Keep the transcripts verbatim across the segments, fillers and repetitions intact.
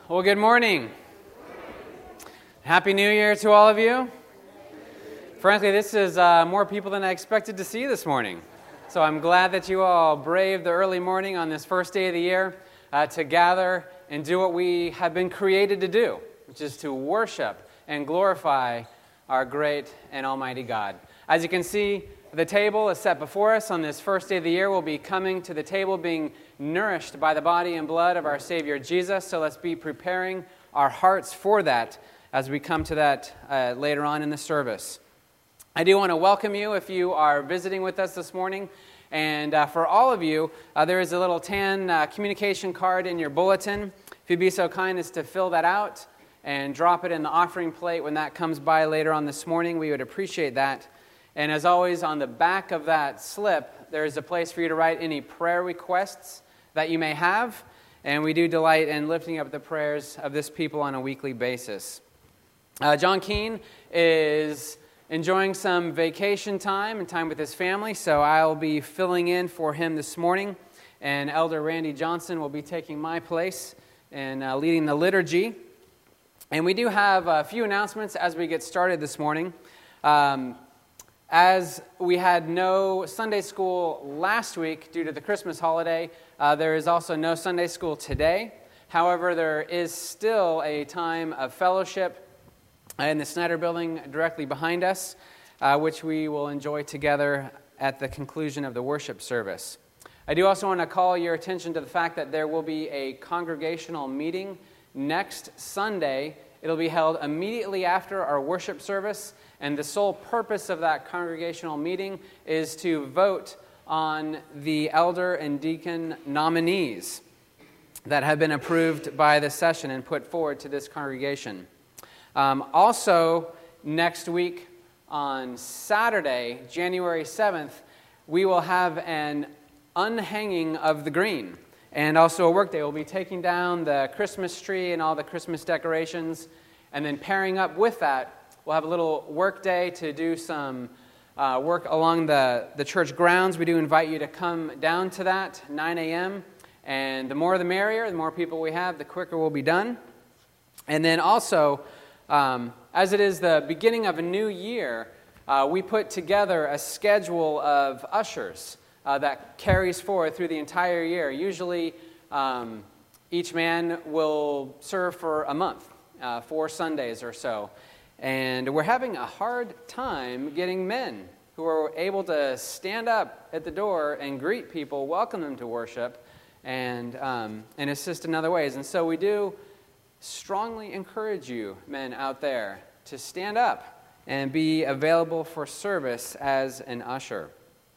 Well, good morning. Happy New Year to all of you. Frankly, this is uh, more people than I expected to see this morning. So I'm glad that you all braved the early morning on this first day of the year uh, to gather and do what we have been created to do, which is to worship and glorify our great and almighty God. As you can see, the table is set before us on this first day of the year. We'll be coming to the table being nourished by the body and blood of our Savior Jesus. So let's be preparing our hearts for that as we come to that uh, later on in the service. I do want to welcome you if you are visiting with us this morning. And uh, for all of you, uh, there is a little tan uh, communication card in your bulletin. If you'd be so kind as to fill that out and drop it in the offering plate when that comes by later on this morning, we would appreciate that. And as always, on the back of that slip, there is a place for you to write any prayer requests that you may have. And we do delight in lifting up the prayers of this people on a weekly basis. Uh, John Keene is enjoying some vacation time and time with his family, so I'll be filling in for him this morning. And Elder Randy Johnson will be taking my place and uh, leading the liturgy. And we do have a few announcements as we get started this morning. Um, As we had no Sunday school last week due to the Christmas holiday, uh, there is also no Sunday school today. However, there is still a time of fellowship in the Snyder Building directly behind us, uh, which we will enjoy together at the conclusion of the worship service. I do also want to call your attention to the fact that there will be a congregational meeting next Sunday. It'll be held immediately after our worship service. And the sole purpose of that congregational meeting is to vote on the elder and deacon nominees that have been approved by the session and put forward to this congregation. Um, also, next week on Saturday, January seventh, we will have an unhanging of the green and also a work day. We'll be taking down the Christmas tree and all the Christmas decorations, and then pairing up with that, we'll have a little work day to do some uh, work along the, the church grounds. We do invite you to come down to that, nine a.m. And the more the merrier, the more people we have, the quicker we'll be done. And then also, um, as it is the beginning of a new year, uh, we put together a schedule of ushers uh, that carries forward through the entire year. Usually, um, each man will serve for a month, uh, four Sundays or so. And we're having a hard time getting men who are able to stand up at the door and greet people, welcome them to worship, and um, and assist in other ways. And so we do strongly encourage you, men out there, to stand up and be available for service as an usher.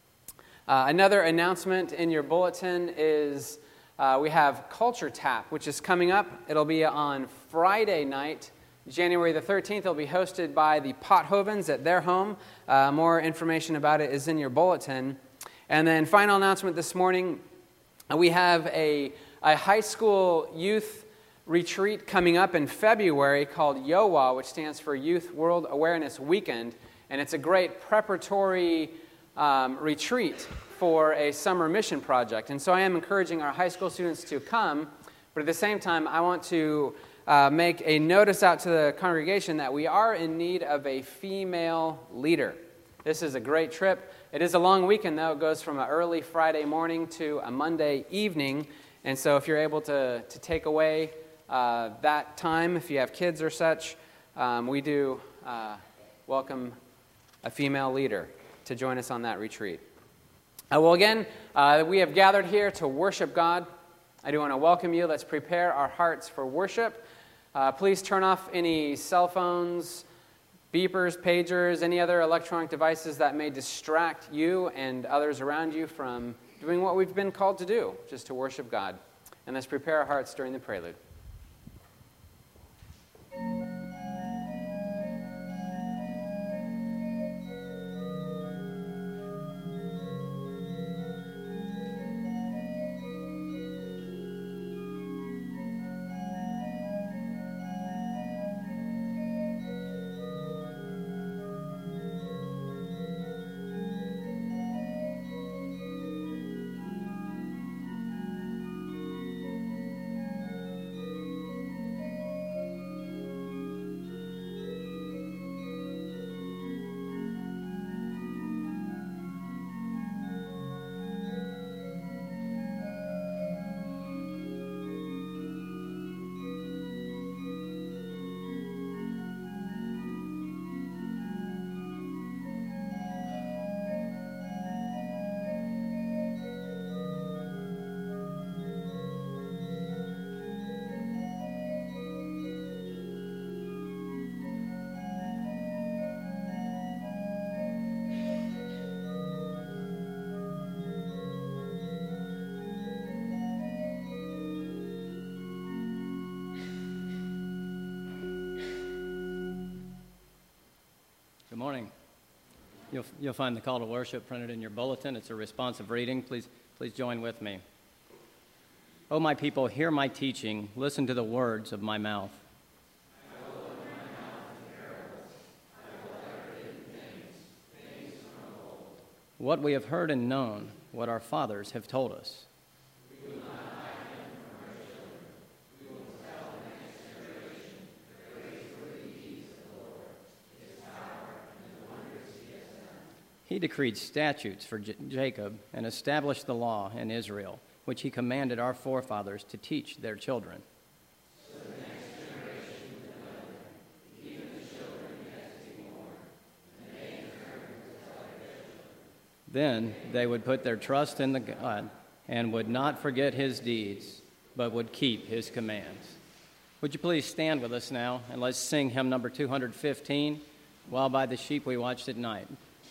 Uh, another announcement in your bulletin is uh, we have Culture Tap, which is coming up. It'll be on Friday night, January the thirteenth. It'll be hosted by the Pothovens at their home. Uh, more information about it is in your bulletin. And then final announcement this morning, we have a, a high school youth retreat coming up in February called YOWA, which stands for Youth World Awareness Weekend. And it's a great preparatory um, retreat for a summer mission project. And so I am encouraging our high school students to come, but at the same time, I want to Uh, make a notice out to the congregation that we are in need of a female leader. This is a great trip. It is a long weekend, though. It goes from an early Friday morning to a Monday evening. And so if you're able to, to take away uh, that time, if you have kids or such, um, we do uh, welcome a female leader to join us on that retreat. Uh, well, again, uh, we have gathered here to worship God. I do want to welcome you. Let's prepare our hearts for worship. Uh, please turn off any cell phones, beepers, pagers, any other electronic devices that may distract you and others around you from doing what we've been called to do, which is to worship God. And let's prepare our hearts during the prelude. You'll, you'll find the call to worship printed in your bulletin. It's a responsive reading. Please, please join with me. O my people, hear my teaching. Listen to the words of my mouth. I will open my mouth in parables. I will utter hidden things, things from of old. What we have heard and known, what our fathers have told us. We will not hide them from our children. We will tell the next generation the praiseworthy deeds of the Lord, his power, and the wonders he has done. He decreed statutes for J- Jacob and established the law in Israel, which he commanded our forefathers to teach their children. So the next generation will know them, even the children yet to be born, and they in turn will tell their children. Then they would put their trust in the God and would not forget his deeds, but would keep his commands. Would you please stand with us now, and let's sing hymn number two hundred fifteen, While by the Sheep We Watched at Night.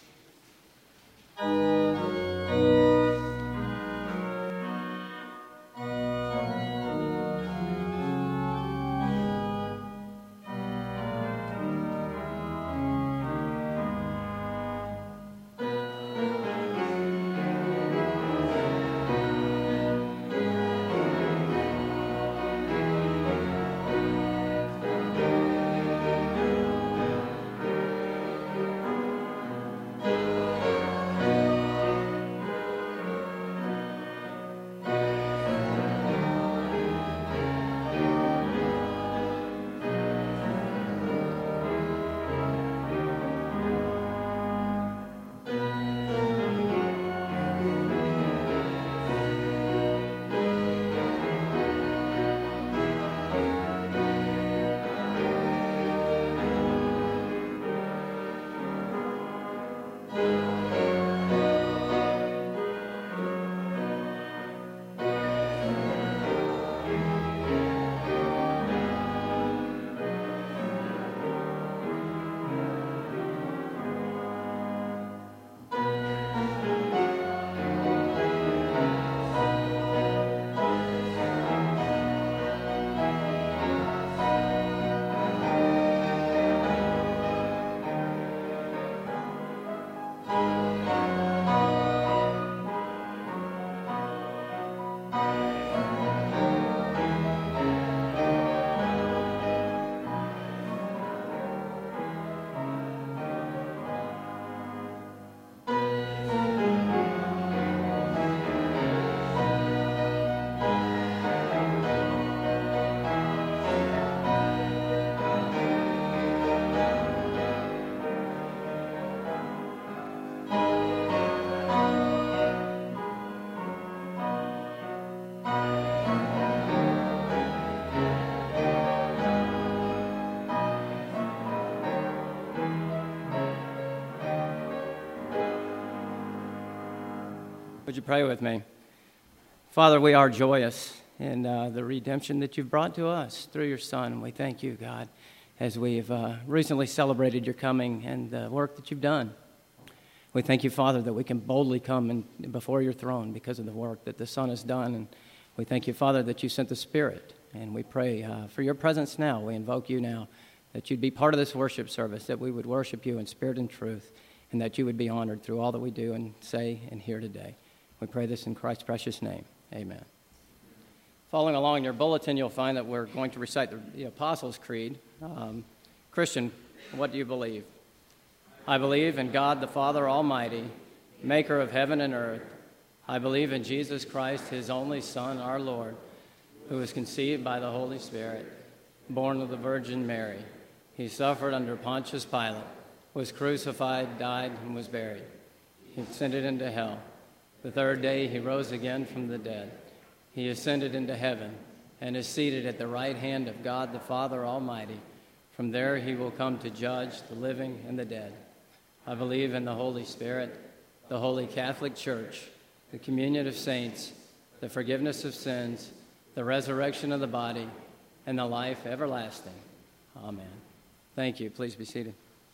Would you pray with me? Father, we are joyous in uh, the redemption that you've brought to us through your Son. And we thank you, God, as we've uh, recently celebrated your coming and the work that you've done. We thank you, Father, that we can boldly come in, before your throne because of the work that the Son has done. And we thank you, Father, that you sent the Spirit. And we pray uh, for your presence now. We invoke you now, that you'd be part of this worship service, that we would worship you in spirit and truth, and that you would be honored through all that we do and say and hear today. We pray this in Christ's precious name. Amen. Following along in your bulletin, you'll find that we're going to recite the, the Apostles' Creed. Um, Christian, what do you believe? I believe in God the Father Almighty, maker of heaven and earth. I believe in Jesus Christ, his only Son, our Lord, who was conceived by the Holy Spirit, born of the Virgin Mary. He suffered under Pontius Pilate, was crucified, died, and was buried. He ascended into hell. The third day he rose again from the dead. He ascended into heaven and is seated at the right hand of God the Father Almighty. From there he will come to judge the living and the dead. I believe in the Holy Spirit, the Holy Catholic Church, the communion of saints, the forgiveness of sins, the resurrection of the body, and the life everlasting. Amen. Thank you. Please be seated.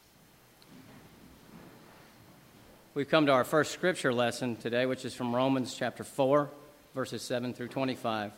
We've come to our first scripture lesson today, which is from Romans chapter four, verses seven through twenty-five.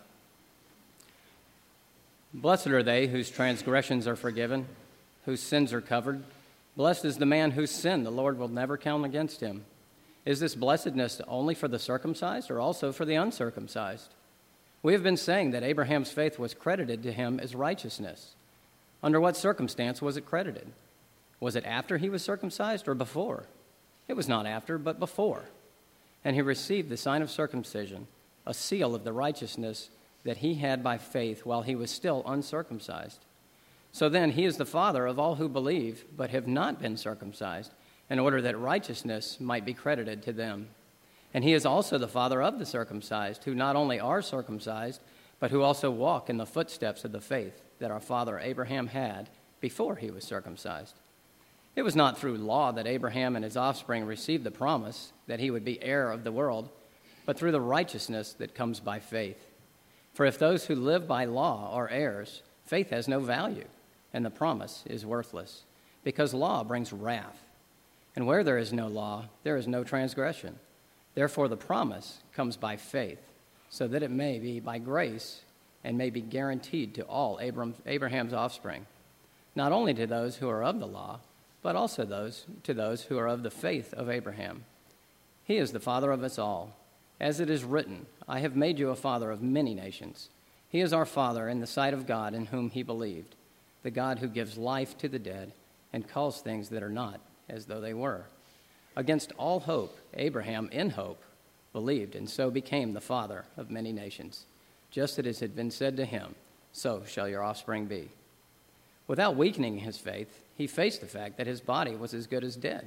Blessed are they whose transgressions are forgiven, whose sins are covered. Blessed is the man whose sin the Lord will never count against him. Is this blessedness only for the circumcised or also for the uncircumcised? We have been saying that Abraham's faith was credited to him as righteousness. Under what circumstance was it credited? Was it after he was circumcised or before? It was not after, but before. And he received the sign of circumcision, a seal of the righteousness that he had by faith while he was still uncircumcised. So then he is the father of all who believe but have not been circumcised, in order that righteousness might be credited to them. And he is also the father of the circumcised, who not only are circumcised, but who also walk in the footsteps of the faith that our father Abraham had before he was circumcised. It was not through law that Abraham and his offspring received the promise that he would be heir of the world, but through the righteousness that comes by faith. For if those who live by law are heirs, faith has no value, and the promise is worthless, because law brings wrath. And where there is no law, there is no transgression. Therefore the promise comes by faith, so that it may be by grace and may be guaranteed to all Abraham's offspring, not only to those who are of the law, but also those to those who are of the faith of Abraham. He is the father of us all. As it is written, I have made you a father of many nations. He is our father in the sight of God in whom he believed, the God who gives life to the dead and calls things that are not as though they were. Against all hope, Abraham, in hope, believed, and so became the father of many nations. Just as it had been said to him, so shall your offspring be. Without weakening his faith, he faced the fact that his body was as good as dead.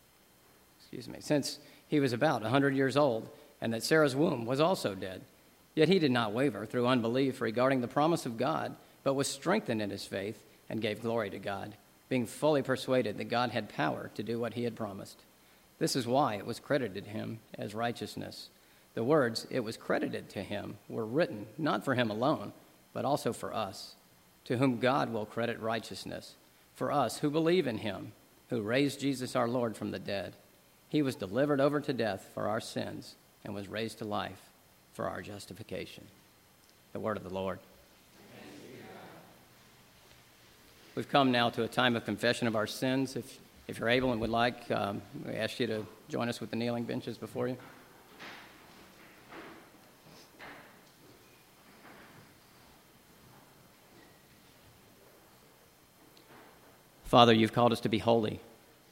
Excuse me, since he was about one hundred years old, and that Sarah's womb was also dead. Yet he did not waver through unbelief regarding the promise of God, but was strengthened in his faith and gave glory to God, being fully persuaded that God had power to do what he had promised. This is why it was credited to him as righteousness. The words, it was credited to him, were written not for him alone, but also for us, to whom God will credit righteousness, for us who believe in him, who raised Jesus our Lord from the dead. He was delivered over to death for our sins and was raised to life for our justification. The word of the Lord. We've come now to a time of confession of our sins. If, if you're able and would like, um, we ask you to join us with the kneeling benches before you. Father, you've called us to be holy.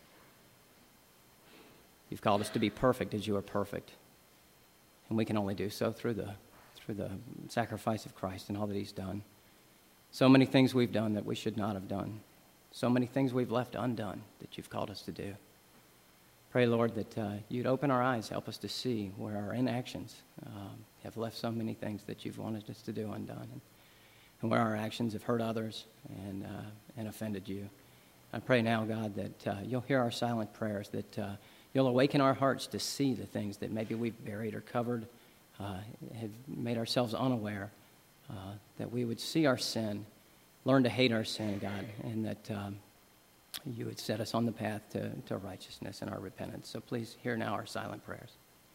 You've called us to be perfect as you are perfect. And we can only do so through the, through the sacrifice of Christ and all that he's done. So many things we've done that we should not have done. So many things we've left undone that you've called us to do. Pray, Lord, that uh, you'd open our eyes, help us to see where our inactions um, have left so many things that you've wanted us to do undone, and, and where our actions have hurt others and, uh, and offended you. I pray now, God, that uh, you'll hear our silent prayers, that uh, you'll awaken our hearts to see the things that maybe we've buried or covered, uh, have made ourselves unaware, uh, that we would see our sin, learn to hate our sin, God, and that um, you would set us on the path to, to righteousness and our repentance. So please hear now our silent prayers.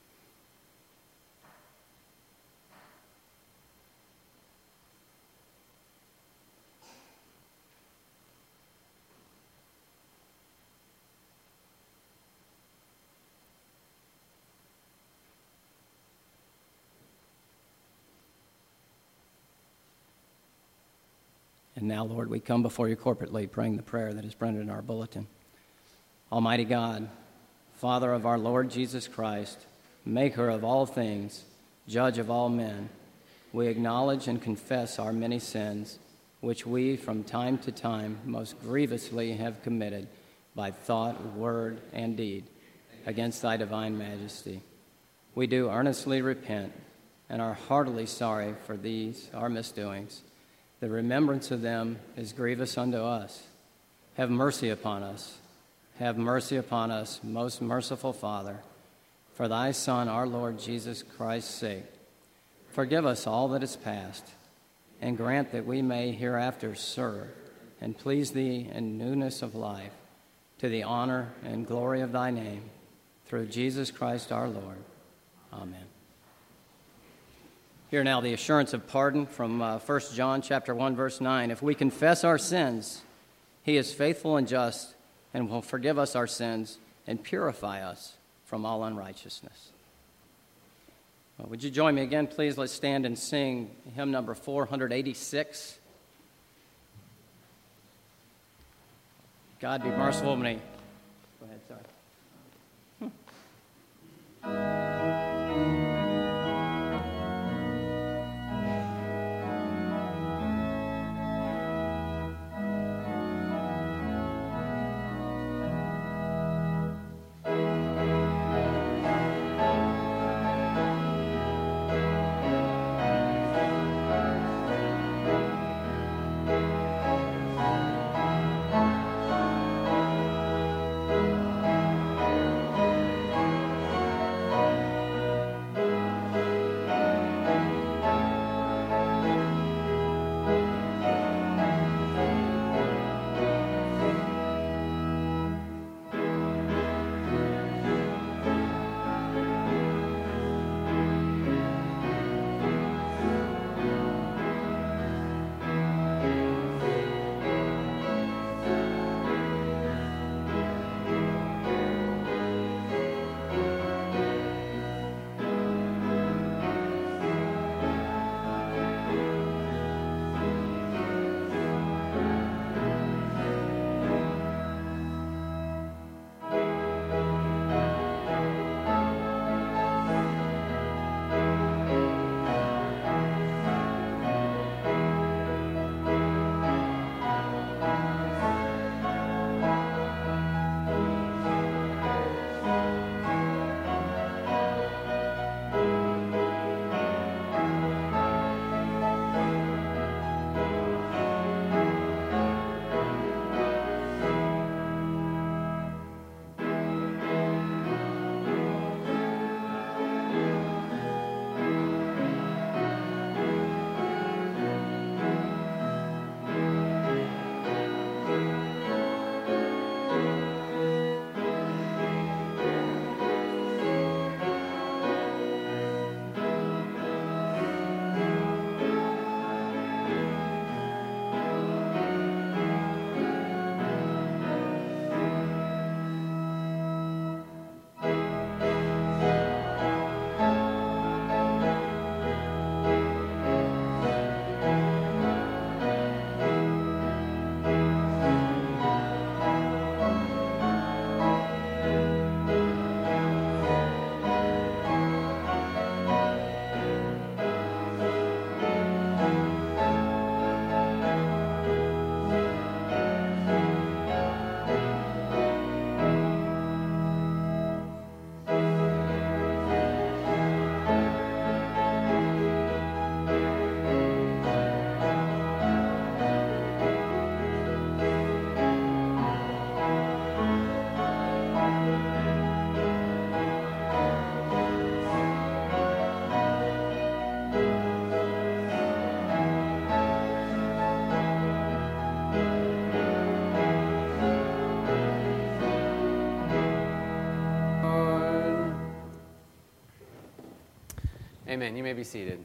And now, Lord, we come before you corporately, praying the prayer that is printed in our bulletin. Almighty God, Father of our Lord Jesus Christ, maker of all things, judge of all men, we acknowledge and confess our many sins, which we from time to time most grievously have committed by thought, word, and deed against thy divine majesty. We do earnestly repent and are heartily sorry for these, our misdoings. The remembrance of them is grievous unto us. Have mercy upon us. Have mercy upon us, most merciful Father, for thy Son, our Lord Jesus Christ's sake. Forgive us all that is past, and grant that we may hereafter serve and please thee in newness of life, to the honor and glory of thy name, through Jesus Christ our Lord. Amen. Hear now the assurance of pardon from uh, First John chapter one, verse nine. If we confess our sins, he is faithful and just and will forgive us our sins and purify us from all unrighteousness. Well, would you join me again, please? Let's stand and sing hymn number four eighty-six. God be merciful to me. Go ahead, sorry. Amen. You may be seated.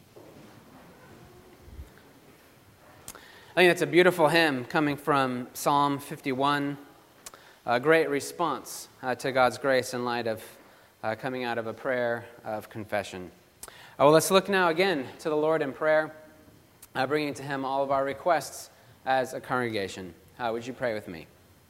I think that's a beautiful hymn coming from Psalm fifty-one. A great response uh, to God's grace in light of uh, coming out of a prayer of confession. Uh, well, let's look now again to the Lord in prayer, uh, bringing to Him all of our requests as a congregation. Uh, would you pray with me?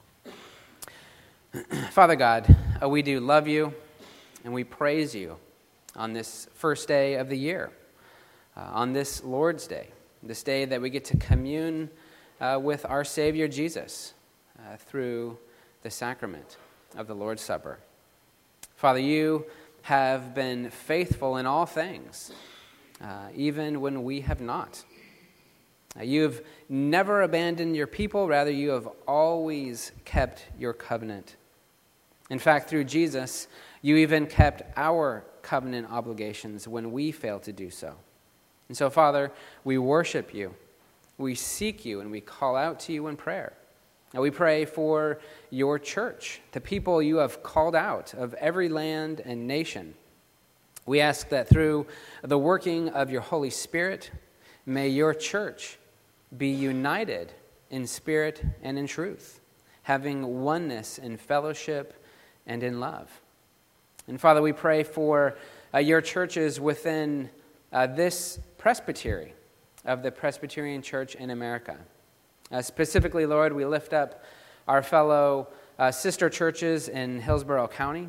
Father God, uh, we do love you and we praise you on this first day of the year, uh, on this Lord's Day, this day that we get to commune uh, with our Savior Jesus uh, through the sacrament of the Lord's Supper. Father, you have been faithful in all things, uh, even when we have not. Uh, you have never abandoned your people, rather you have always kept your covenant. In fact, through Jesus, you even kept our covenant obligations when we fail to do so. And so, Father, we worship you, we seek you, and we call out to you in prayer. And we pray for your church, the people you have called out of every land and nation. We ask that through the working of your Holy Spirit, may your church be united in spirit and in truth. having oneness in fellowship and in love. And Father, we pray for uh, your churches within uh, this presbytery of the Presbyterian Church in America. Uh, specifically, Lord, we lift up our fellow uh, sister churches in Hillsborough County.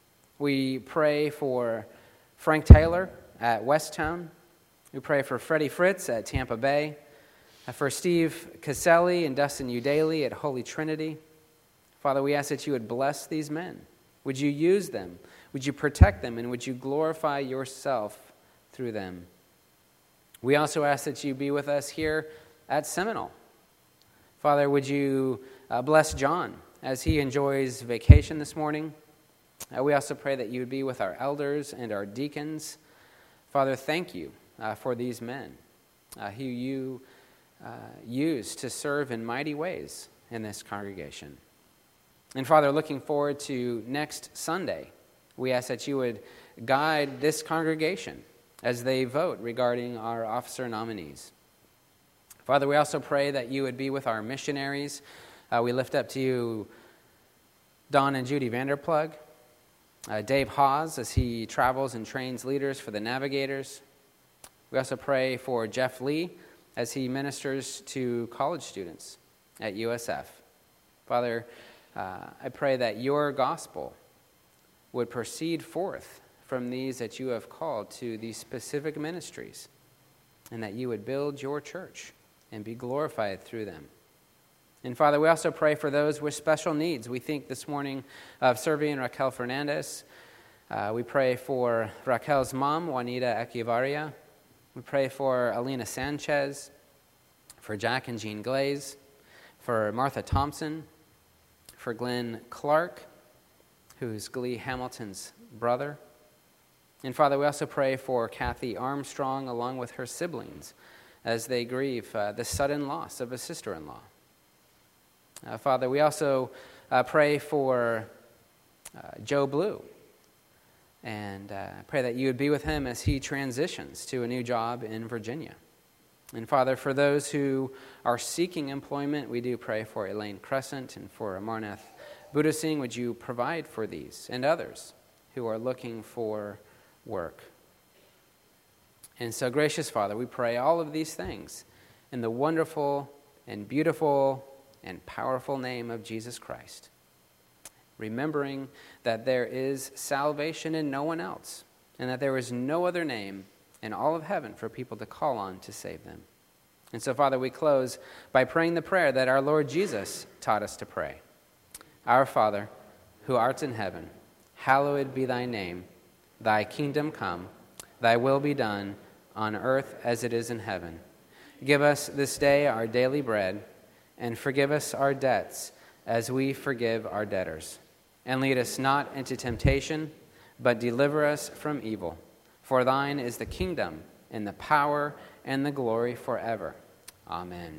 We pray for Frank Taylor at Westtown. We pray for Freddie Fritz at Tampa Bay, uh, for Steve Caselli and Dustin Udaly at Holy Trinity. Father, we ask that you would bless these men. Would you use them? Would you protect them? And would you glorify yourself through them? We also ask that you be with us here at Seminole. Father, would you uh, bless John as he enjoys vacation this morning? Uh, we also pray that you would be with our elders and our deacons. Father, thank you uh, for these men uh, who you uh, use to serve in mighty ways in this congregation. And Father, looking forward to next Sunday, we ask that you would guide this congregation as they vote regarding our officer nominees. Father, we also pray that you would be with our missionaries. Uh, we lift up to you Don and Judy Vanderplug, uh, Dave Hawes as he travels and trains leaders for the Navigators. We also pray for Jeff Lee as he ministers to college students at U S F. Father, uh, I pray that your gospel would proceed forth from these that you have called to these specific ministries, and that you would build your church and be glorified through them. And Father, we also pray for those with special needs. We think this morning of Servi and Raquel Fernandez. Uh, we pray for Raquel's mom, Juanita Echevarria. We pray for Alina Sanchez, for Jack and Jean Glaze, for Martha Thompson, for Glenn Clark, who's Glee Hamilton's brother. And Father, we also pray for Kathy Armstrong along with her siblings as they grieve uh, the sudden loss of a sister-in-law. Uh, Father, we also uh, pray for uh, Joe Blue, and uh, pray that you would be with him as he transitions to a new job in Virginia. And Father, for those who are seeking employment, we do pray for Elaine Crescent and for Amarnath Buddha-Singh. Would you provide for these and others who are looking for work? And so, gracious Father, we pray all of these things in the wonderful and beautiful and powerful name of Jesus Christ, remembering that there is salvation in no one else, and that there is no other name in all of heaven for people to call on to save them. And so, Father, we close by praying the prayer that our Lord Jesus taught us to pray. Our Father, who art in heaven, hallowed be thy name. Thy kingdom come, thy will be done, on earth as it is in heaven. Give us this day our daily bread, and forgive us our debts as we forgive our debtors. And lead us not into temptation, but deliver us from evil. For thine is the kingdom, and the power, and the glory forever. Amen.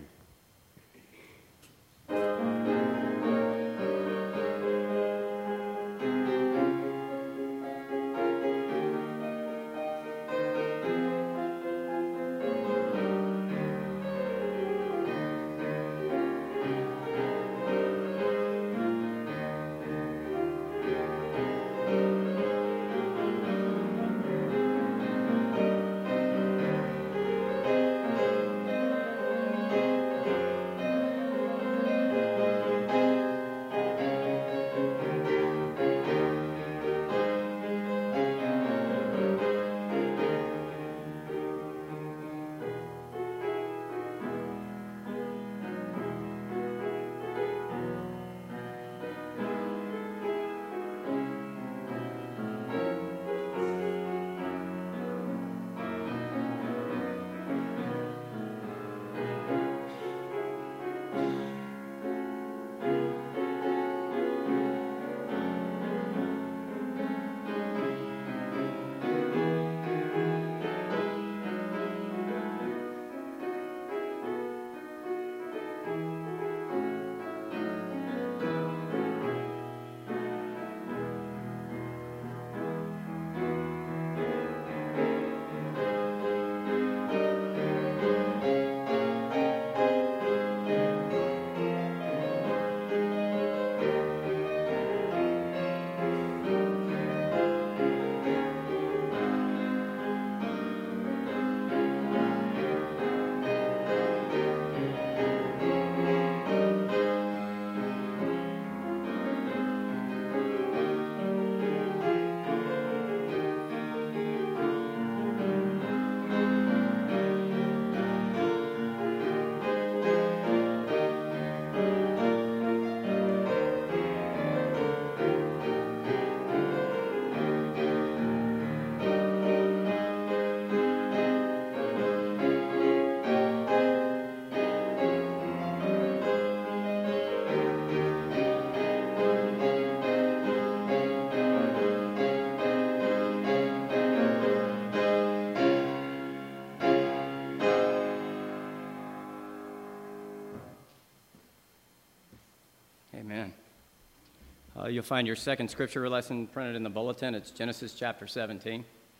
Amen. Uh, you'll find your second scripture lesson printed in the bulletin. It's Genesis chapter seventeen.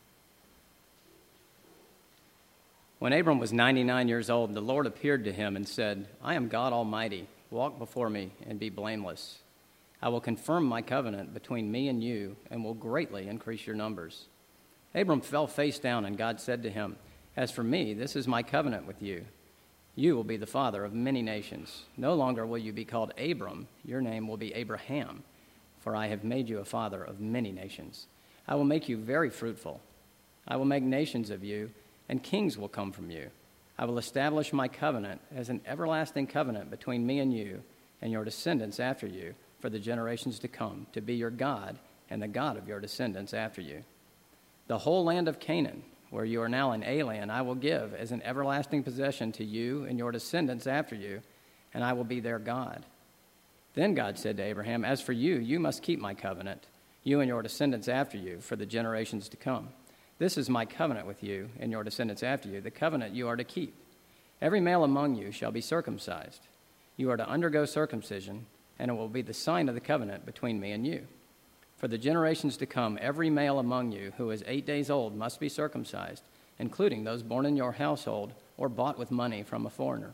When Abram was ninety-nine years old, the Lord appeared to him and said, I am God Almighty. Walk before me and be blameless. I will confirm my covenant between me and you and will greatly increase your numbers. Abram fell face down, and God said to him, As for me, this is my covenant with you. You will be the father of many nations. No longer will you be called Abram. Your name will be Abraham, for I have made you a father of many nations. I will make you very fruitful. I will make nations of you, and kings will come from you. I will establish my covenant as an everlasting covenant between me and you and your descendants after you for the generations to come, to be your God and the God of your descendants after you. The whole land of Canaan, where you are now an alien, I will give as an everlasting possession to you and your descendants after you, and I will be their God. Then God said to Abraham, As for you, you must keep my covenant, you and your descendants after you, for the generations to come. This is my covenant with you and your descendants after you, the covenant you are to keep. Every male among you shall be circumcised. You are to undergo circumcision, and it will be the sign of the covenant between me and you. For the generations to come, every male among you who is eight days old must be circumcised, including those born in your household or bought with money from a foreigner.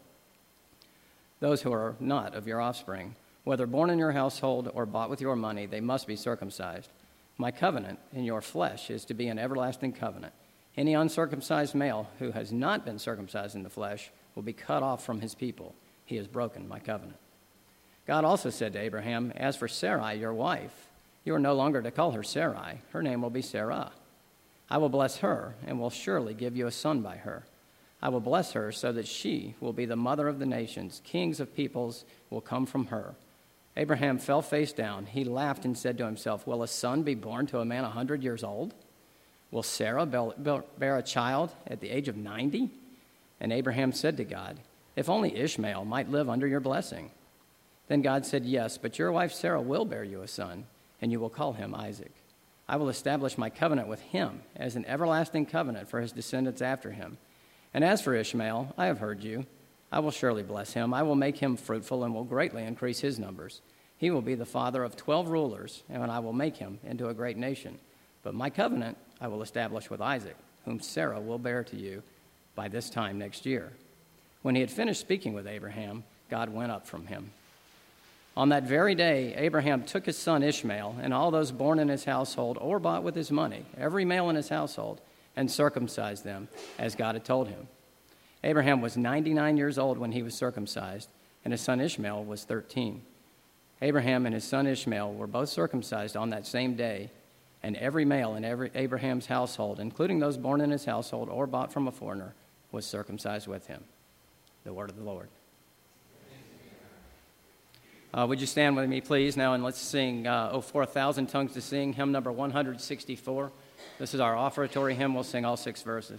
Those who are not of your offspring, whether born in your household or bought with your money, they must be circumcised. My covenant in your flesh is to be an everlasting covenant. Any uncircumcised male who has not been circumcised in the flesh will be cut off from his people. He has broken my covenant. God also said to Abraham, As for Sarai, your wife, you are no longer to call her Sarai. Her name will be Sarah. I will bless her and will surely give you a son by her. I will bless her so that she will be the mother of the nations. Kings of peoples will come from her. Abraham fell face down. He laughed and said to himself, Will a son be born to a man a hundred years old? Will Sarah bear a child at the age of ninety? And Abraham said to God, If only Ishmael might live under your blessing. Then God said, Yes, but your wife Sarah will bear you a son, and you will call him Isaac. I will establish my covenant with him as an everlasting covenant for his descendants after him. And as for Ishmael, I have heard you. I will surely bless him. I will make him fruitful and will greatly increase his numbers. He will be the father of twelve rulers, and I will make him into a great nation. But my covenant I will establish with Isaac, whom Sarah will bear to you by this time next year. When he had finished speaking with Abraham, God went up from him. On that very day, Abraham took his son Ishmael and all those born in his household or bought with his money, every male in his household, and circumcised them, as God had told him. Abraham was ninety-nine years old when he was circumcised, and his son Ishmael was thirteen. Abraham and his son Ishmael were both circumcised on that same day, and every male in every Abraham's household, including those born in his household or bought from a foreigner, was circumcised with him. The word of the Lord. Uh, would you stand with me, please, now, and let's sing uh, Oh, for a Thousand Tongues to Sing, hymn number one hundred sixty-four. This is our offertory hymn. We'll sing all six verses.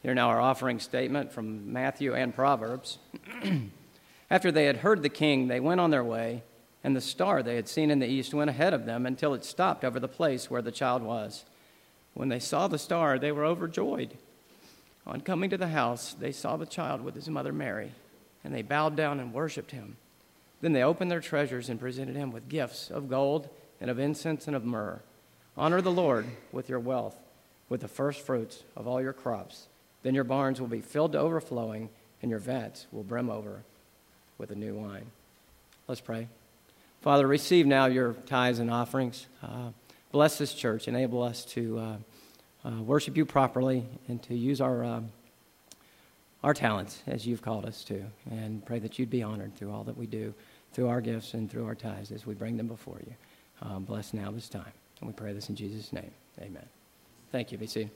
Hear now our offering statement from Matthew and Proverbs. After they had heard the king, they went on their way, and the star they had seen in the east went ahead of them until it stopped over the place where the child was. When they saw the star, they were overjoyed. On coming to the house, they saw the child with his mother Mary, and they bowed down and worshipped him. Then they opened their treasures and presented him with gifts of gold and of incense and of myrrh. Honor the Lord with your wealth, with the first fruits of all your crops. Then your barns will be filled to overflowing, and your vats will brim over with the new wine. Let's pray. Father, receive now your tithes and offerings. Uh, bless this church. Enable us to uh, uh, worship you properly and to use our uh, our talents as you've called us to. And pray that you'd be honored through all that we do, through our gifts and through our tithes as we bring them before you. Uh, bless now this time. And we pray this in Jesus' name. Amen. Thank you. Be seated.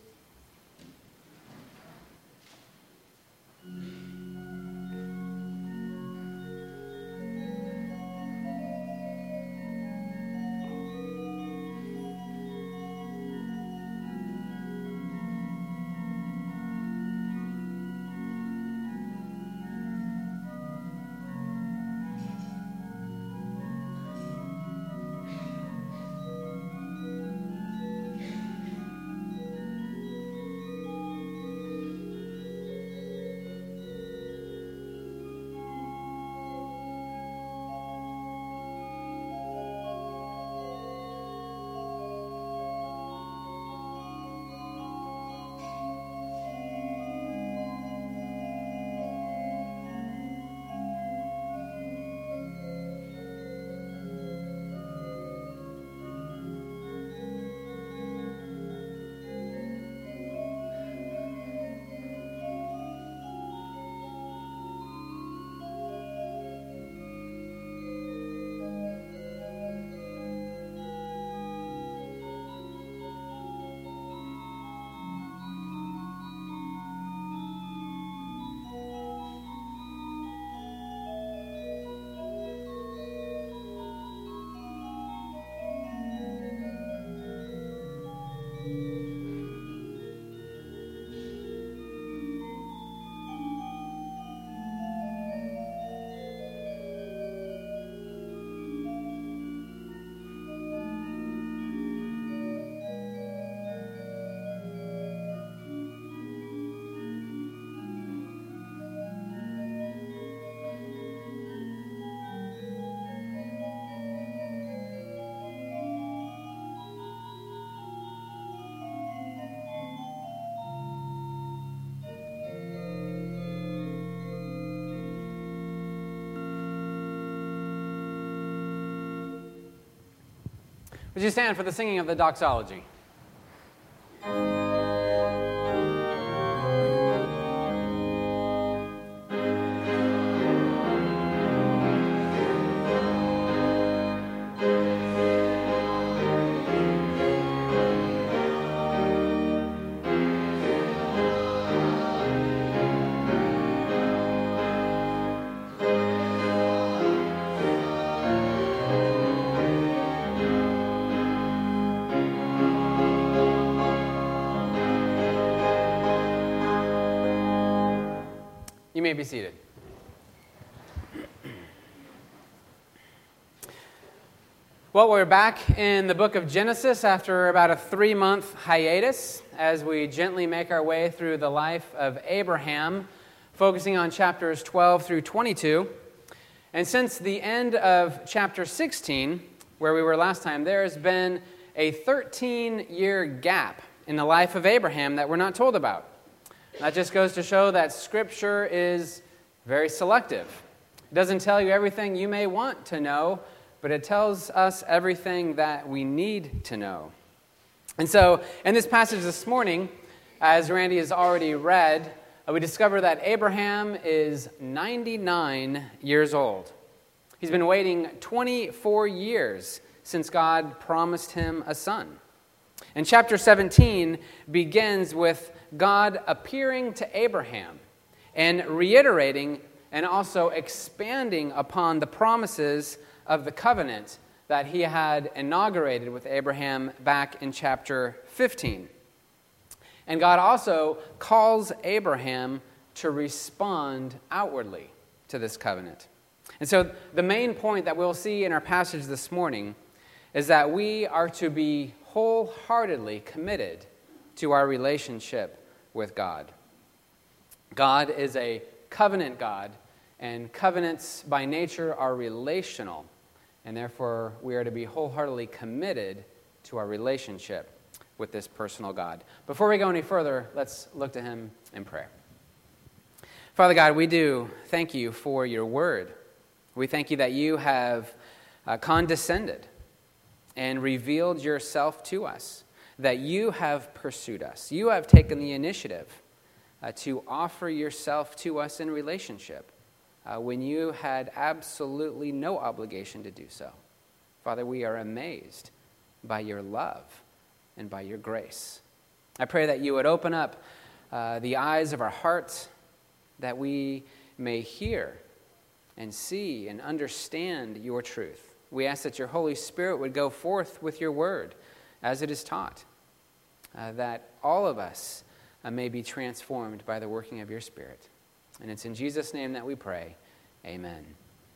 Would you stand for the singing of the doxology? You may be seated. Well, we're back in the book of Genesis after about a three-month hiatus as we gently make our way through the life of Abraham, focusing on chapters twelve through twenty-two. And since the end of chapter sixteen, where we were last time, there has been a thirteen-year gap in the life of Abraham that we're not told about. That just goes to show that Scripture is very selective. It doesn't tell you everything you may want to know, but it tells us everything that we need to know. And so, in this passage this morning, as Randy has already read, we discover that Abraham is ninety-nine years old. He's been waiting twenty-four years since God promised him a son. And chapter seventeen begins with God appearing to Abraham and reiterating and also expanding upon the promises of the covenant that he had inaugurated with Abraham back in chapter fifteen. And God also calls Abraham to respond outwardly to this covenant. And so the main point that we'll see in our passage this morning is that we are to be wholeheartedly committed to our relationship with God. God is a covenant God, and covenants by nature are relational, and therefore we are to be wholeheartedly committed to our relationship with this personal God. Before we go any further, let's look to him in prayer. Father God, we do thank you for your word. We thank you that you have uh, condescended and revealed yourself to us, that you have pursued us. You have taken the initiative uh, to offer yourself to us in relationship uh, when you had absolutely no obligation to do so. Father, we are amazed by your love and by your grace. I pray that you would open up uh, the eyes of our hearts, that we may hear and see and understand your truth. We ask that your Holy Spirit would go forth with your word as it is taught, uh, that all of us uh, may be transformed by the working of your Spirit. And it's in Jesus' name that we pray. Amen.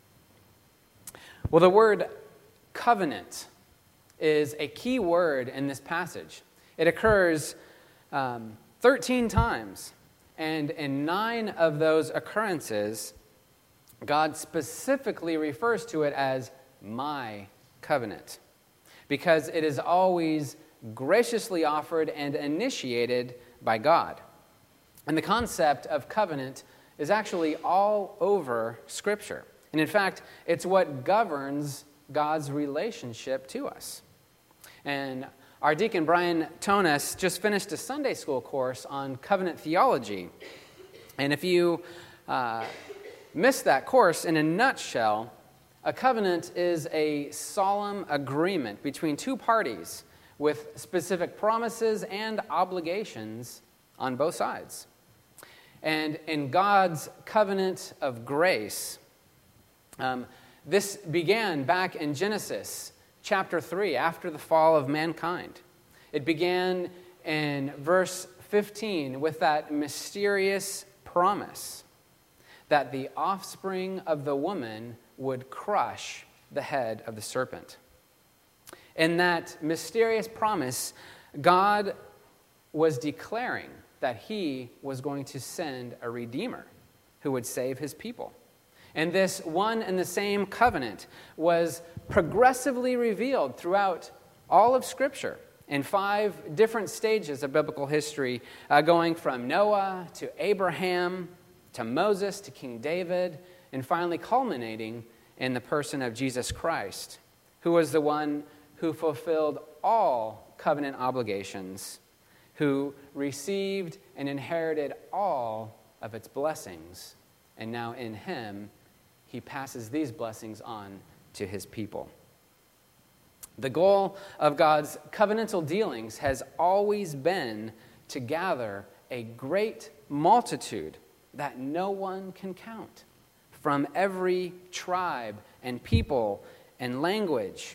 Well, the word covenant is a key word in this passage. It occurs um, thirteen times, and in nine of those occurrences, God specifically refers to it as my covenant, because it is always graciously offered and initiated by God. And the concept of covenant is actually all over Scripture. And in fact, it's what governs God's relationship to us. And our deacon, Brian Tonis, just finished a Sunday school course on covenant theology. And if you uh, missed that course, in a nutshell, a covenant is a solemn agreement between two parties with specific promises and obligations on both sides. And in God's covenant of grace, um, this began back in Genesis chapter three, after the fall of mankind. It began in verse fifteen with that mysterious promise that the offspring of the woman would crush the head of the serpent. In that mysterious promise, God was declaring that he was going to send a Redeemer who would save his people. And this one and the same covenant was progressively revealed throughout all of Scripture in five different stages of biblical history, uh, going from Noah to Abraham to Moses to King David, and finally culminating in the person of Jesus Christ, who was the one who fulfilled all covenant obligations, who received and inherited all of its blessings, and now in him, he passes these blessings on to his people. The goal of God's covenantal dealings has always been to gather a great multitude that no one can count from every tribe and people and language,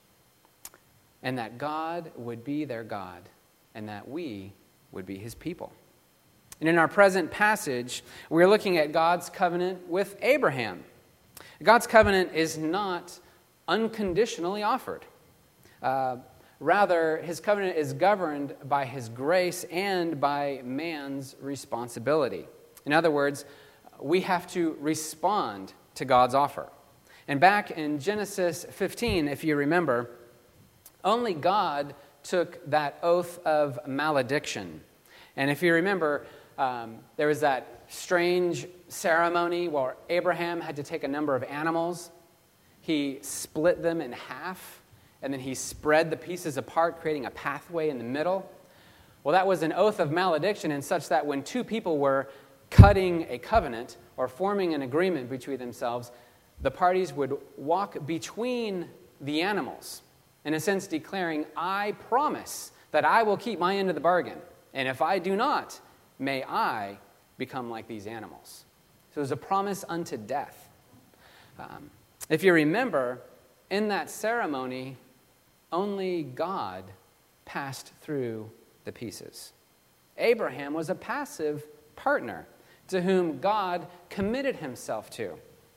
and that God would be their God and that we would be his people. And in our present passage, we're looking at God's covenant with Abraham. God's covenant is not unconditionally offered. Uh, rather, his covenant is governed by his grace and by man's responsibility. In other words, we have to respond to God's offer. And back in Genesis fifteen, if you remember, only God took that oath of malediction. And if you remember, um, there was that strange ceremony where Abraham had to take a number of animals. He split them in half, and then he spread the pieces apart, creating a pathway in the middle. Well, that was an oath of malediction, in such that when two people were cutting a covenant or forming an agreement between themselves, the parties would walk between the animals, in a sense declaring, I promise that I will keep my end of the bargain, and if I do not, may I become like these animals. So it was a promise unto death. Um, if you remember, in that ceremony, only God passed through the pieces. Abraham was a passive partner to whom God committed himself to.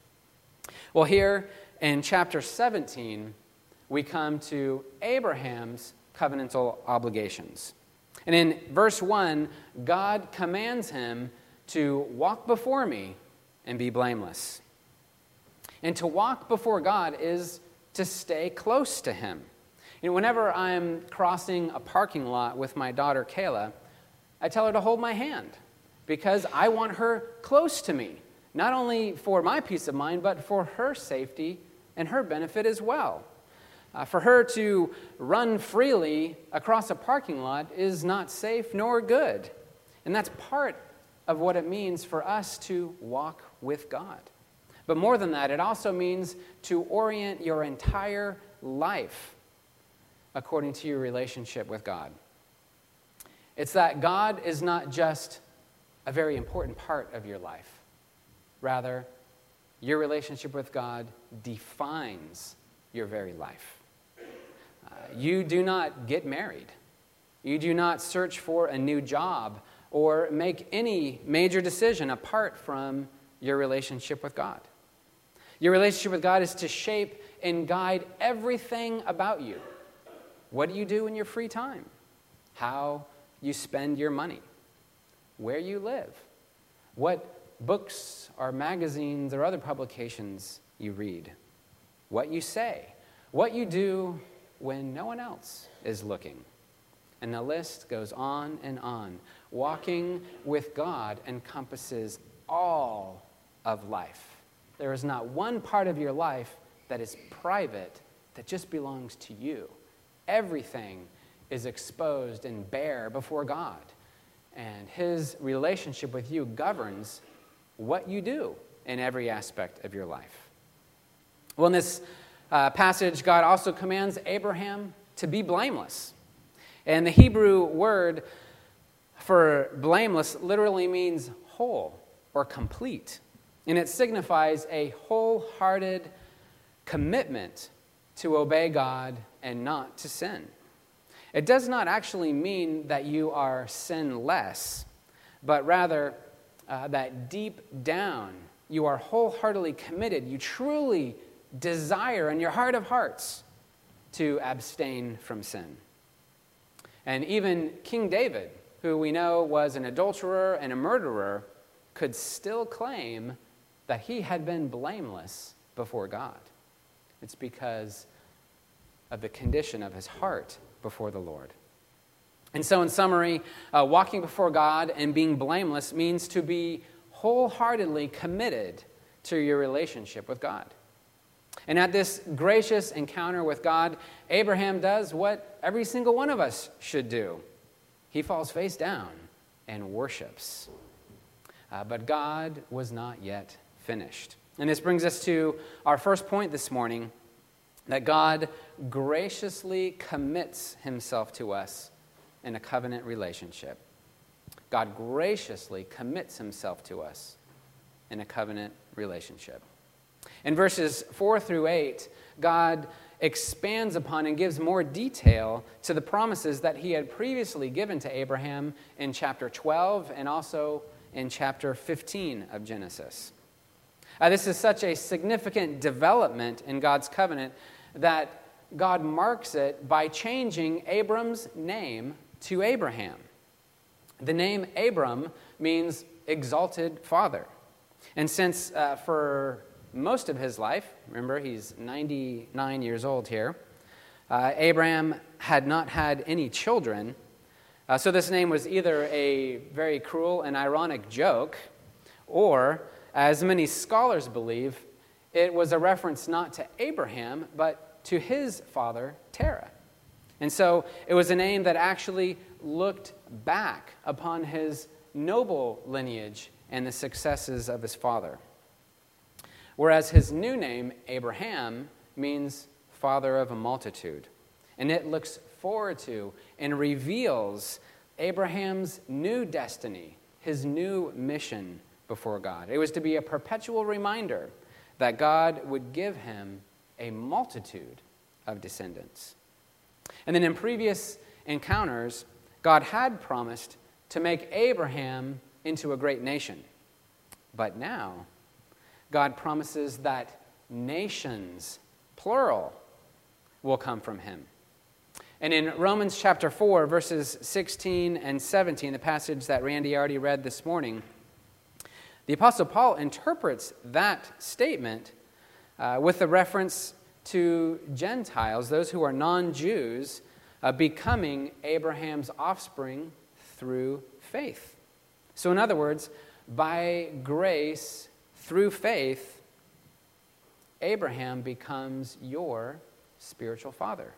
Well, here in chapter seventeen, we come to Abraham's covenantal obligations. And in verse one, God commands him to walk before me and be blameless. And to walk before God is to stay close to him. You know, whenever I'm crossing a parking lot with my daughter Kayla, I tell her to hold my hand because I want her close to me, not only for my peace of mind, but for her safety and her benefit as well. Uh, for her to run freely across a parking lot is not safe nor good. And that's part of what it means for us to walk with God. But more than that, it also means to orient your entire life according to your relationship with God. It's that God is not just a very important part of your life. Rather, your relationship with God defines your very life. Uh, you do not get married. You do not search for a new job or make any major decision apart from your relationship with God. Your relationship with God is to shape and guide everything about you. What do you do in your free time? How you spend your money? Where you live? What books or magazines or other publications you read? What you say? What you do when no one else is looking? And the list goes on and on. Walking with God encompasses all of life. There is not one part of your life that is private, that just belongs to you. Everything is exposed and bare before God. And his relationship with you governs what you do in every aspect of your life. Well, in this uh, passage, God also commands Abraham to be blameless. And the Hebrew word for blameless literally means whole or complete. And it signifies a wholehearted commitment to obey God and not to sin. It does not actually mean that you are sinless, but rather uh, that deep down you are wholeheartedly committed. You truly desire in your heart of hearts to abstain from sin. And even King David, who we know was an adulterer and a murderer, could still claim that he had been blameless before God. It's because of the condition of his heart before the Lord. And so in summary, uh, walking before God and being blameless means to be wholeheartedly committed to your relationship with God. And at this gracious encounter with God, Abraham does what every single one of us should do. He falls face down and worships. Uh, but God was not yet finished. And this brings us to our first point this morning, that God graciously commits himself to us in a covenant relationship. God graciously commits himself to us in a covenant relationship. In verses four through eight, God expands upon and gives more detail to the promises that he had previously given to Abraham in chapter twelve and also in chapter fifteen of Genesis. Uh, this is such a significant development in God's covenant that God marks it by changing Abram's name to Abraham. The name Abram means exalted father. And since uh, for most of his life, remember he's ninety-nine years old here, uh, Abraham had not had any children. Uh, so this name was either a very cruel and ironic joke, or, as many scholars believe, it was a reference not to Abraham, but to his father, Terah. And so it was a name that actually looked back upon his noble lineage and the successes of his father. Whereas his new name, Abraham, means father of a multitude. And it looks forward to and reveals Abraham's new destiny, his new mission before God. It was to be a perpetual reminder that God would give him a multitude of descendants. And then in previous encounters, God had promised to make Abraham into a great nation. But now, God promises that nations, plural, will come from him. And in Romans chapter four, verses sixteen and seventeen, the passage that Randy already read this morning, the Apostle Paul interprets that statement uh, with a reference to Gentiles, those who are non-Jews, uh, becoming Abraham's offspring through faith. So in other words, by grace, through faith, Abraham becomes your spiritual father,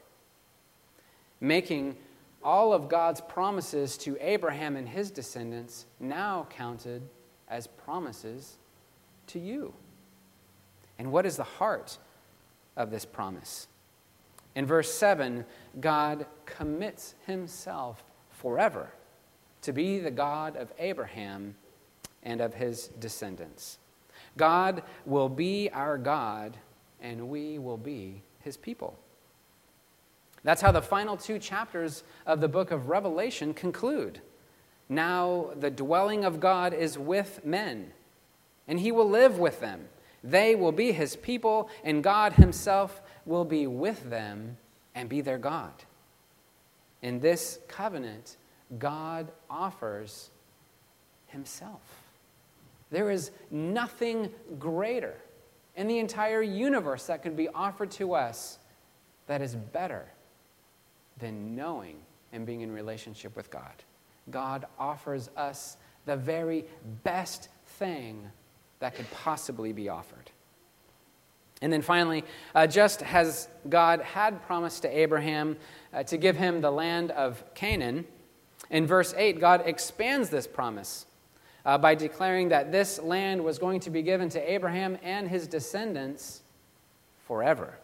making all of God's promises to Abraham and his descendants now counted as promises to you. And what is the heart of this promise? In verse seven, God commits himself forever to be the God of Abraham and of his descendants. God will be our God, and we will be his people. That's how the final two chapters of the book of Revelation conclude. Now the dwelling of God is with men, and he will live with them. They will be his people, and God himself will be with them and be their God. In this covenant, God offers himself. There is nothing greater in the entire universe that could be offered to us that is better than knowing and being in relationship with God. God offers us the very best thing that could possibly be offered. And then finally, uh, just as God had promised to Abraham uh, to give him the land of Canaan, in verse eight, God expands this promise uh, by declaring that this land was going to be given to Abraham and his descendants forever.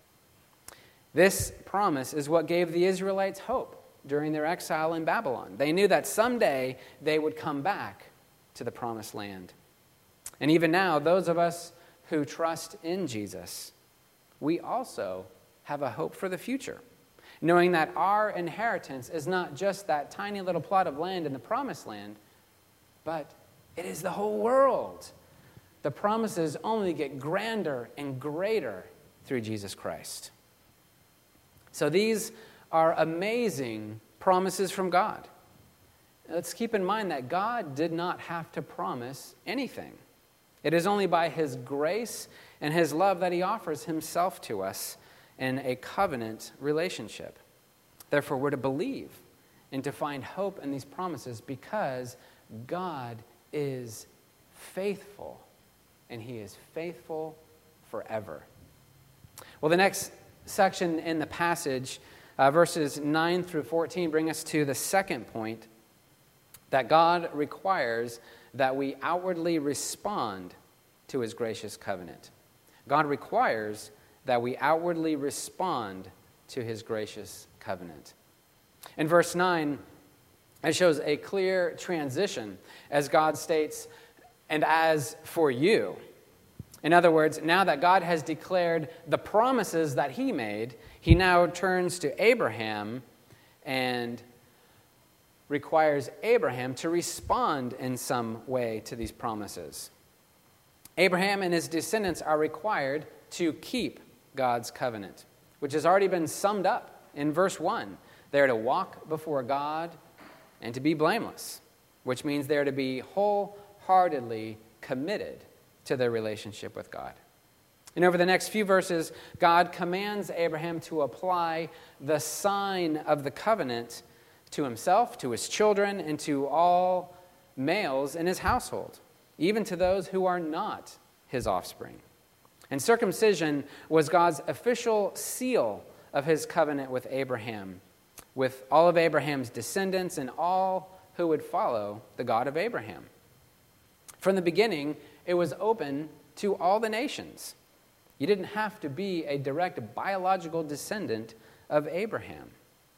This promise is what gave the Israelites hope during their exile in Babylon. They knew that someday they would come back to the promised land. And even now, those of us who trust in Jesus, we also have a hope for the future, knowing that our inheritance is not just that tiny little plot of land in the promised land, but it is the whole world. The promises only get grander and greater through Jesus Christ. So these are amazing promises from God. Let's keep in mind that God did not have to promise anything. It is only by his grace and his love that he offers himself to us in a covenant relationship. Therefore, we're to believe and to find hope in these promises because God is faithful, and he is faithful forever. Well, the next section in the passage, uh, verses nine through fourteen, bring us to the second point, that God requires that we outwardly respond to his gracious covenant. God requires that we outwardly respond to his gracious covenant. In verse nine, it shows a clear transition as God states, "And as for you." In other words, now that God has declared the promises that he made, he now turns to Abraham and requires Abraham to respond in some way to these promises. Abraham and his descendants are required to keep God's covenant, which has already been summed up in verse one. They're to walk before God and to be blameless, which means they're to be wholeheartedly committed to their relationship with God. And over the next few verses, God commands Abraham to apply the sign of the covenant to himself, to his children, and to all males in his household, even to those who are not his offspring. And circumcision was God's official seal of his covenant with Abraham, with all of Abraham's descendants and all who would follow the God of Abraham. From the beginning, it was open to all the nations. You didn't have to be a direct biological descendant of Abraham.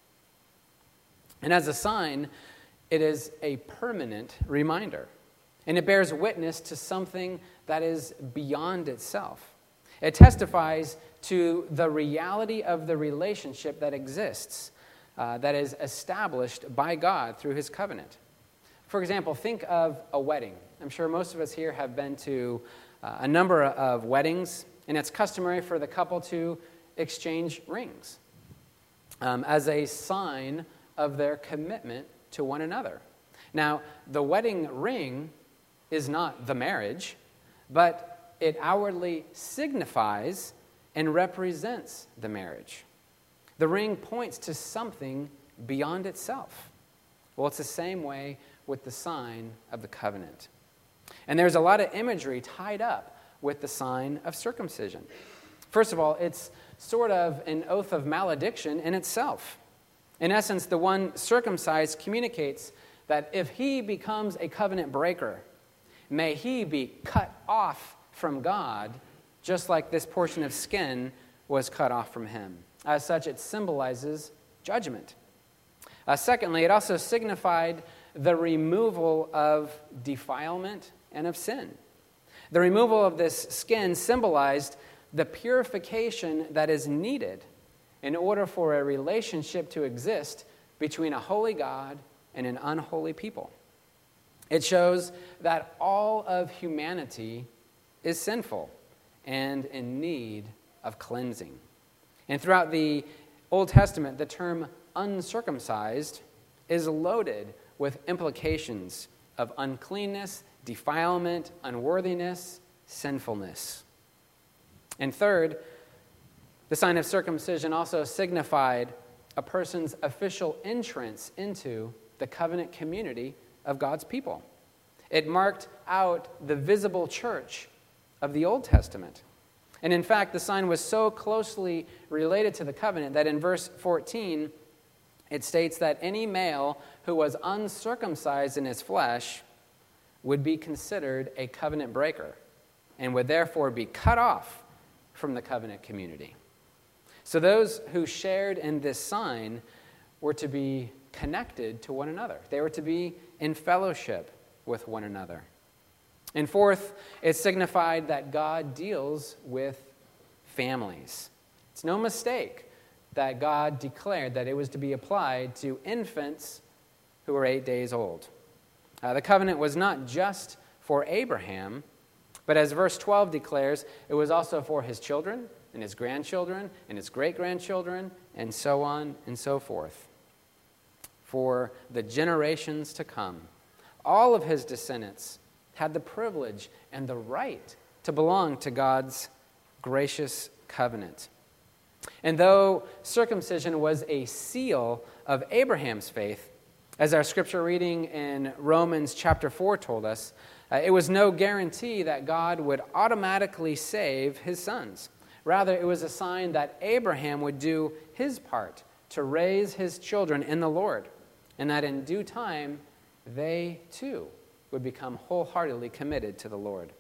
And as a sign, it is a permanent reminder. And it bears witness to something that is beyond itself. It testifies to the reality of the relationship that exists, uh, that is established by God through his covenant. For example, think of a wedding. I'm sure most of us here have been to uh, a number of weddings, and it's customary for the couple to exchange rings um, as a sign of their commitment to one another. Now, the wedding ring is not the marriage, but it outwardly signifies and represents the marriage. The ring points to something beyond itself. Well, it's the same way with the sign of the covenant. And there's a lot of imagery tied up with the sign of circumcision. First of all, it's sort of an oath of malediction in itself. In essence, the one circumcised communicates that if he becomes a covenant breaker, may he be cut off from God, just like this portion of skin was cut off from him. As such, it symbolizes judgment. Uh, secondly, it also signified the removal of defilement and of sin. The removal of this skin symbolized the purification that is needed in order for a relationship to exist between a holy God and an unholy people. It shows that all of humanity is sinful and in need of cleansing. And throughout the Old Testament, the term uncircumcised is loaded with implications of uncleanness, defilement, unworthiness, sinfulness. And third, the sign of circumcision also signified a person's official entrance into the covenant community of God's people. It marked out the visible church of the Old Testament. And in fact, the sign was so closely related to the covenant that in verse fourteen, it states that any male who was uncircumcised in his flesh would be considered a covenant breaker and would therefore be cut off from the covenant community. So those who shared in this sign were to be connected to one another. They were to be in fellowship with one another. And fourth, it signified that God deals with families. It's no mistake that God declared that it was to be applied to infants who were eight days old. Uh, the covenant was not just for Abraham, but as verse twelve declares, it was also for his children and his grandchildren and his great-grandchildren and so on and so forth. For the generations to come, all of his descendants had the privilege and the right to belong to God's gracious covenant. And though circumcision was a seal of Abraham's faith, as our scripture reading in Romans chapter four told us, uh, it was no guarantee that God would automatically save his sons. Rather, it was a sign that Abraham would do his part to raise his children in the Lord, and that in due time, they too would become wholeheartedly committed to the Lord.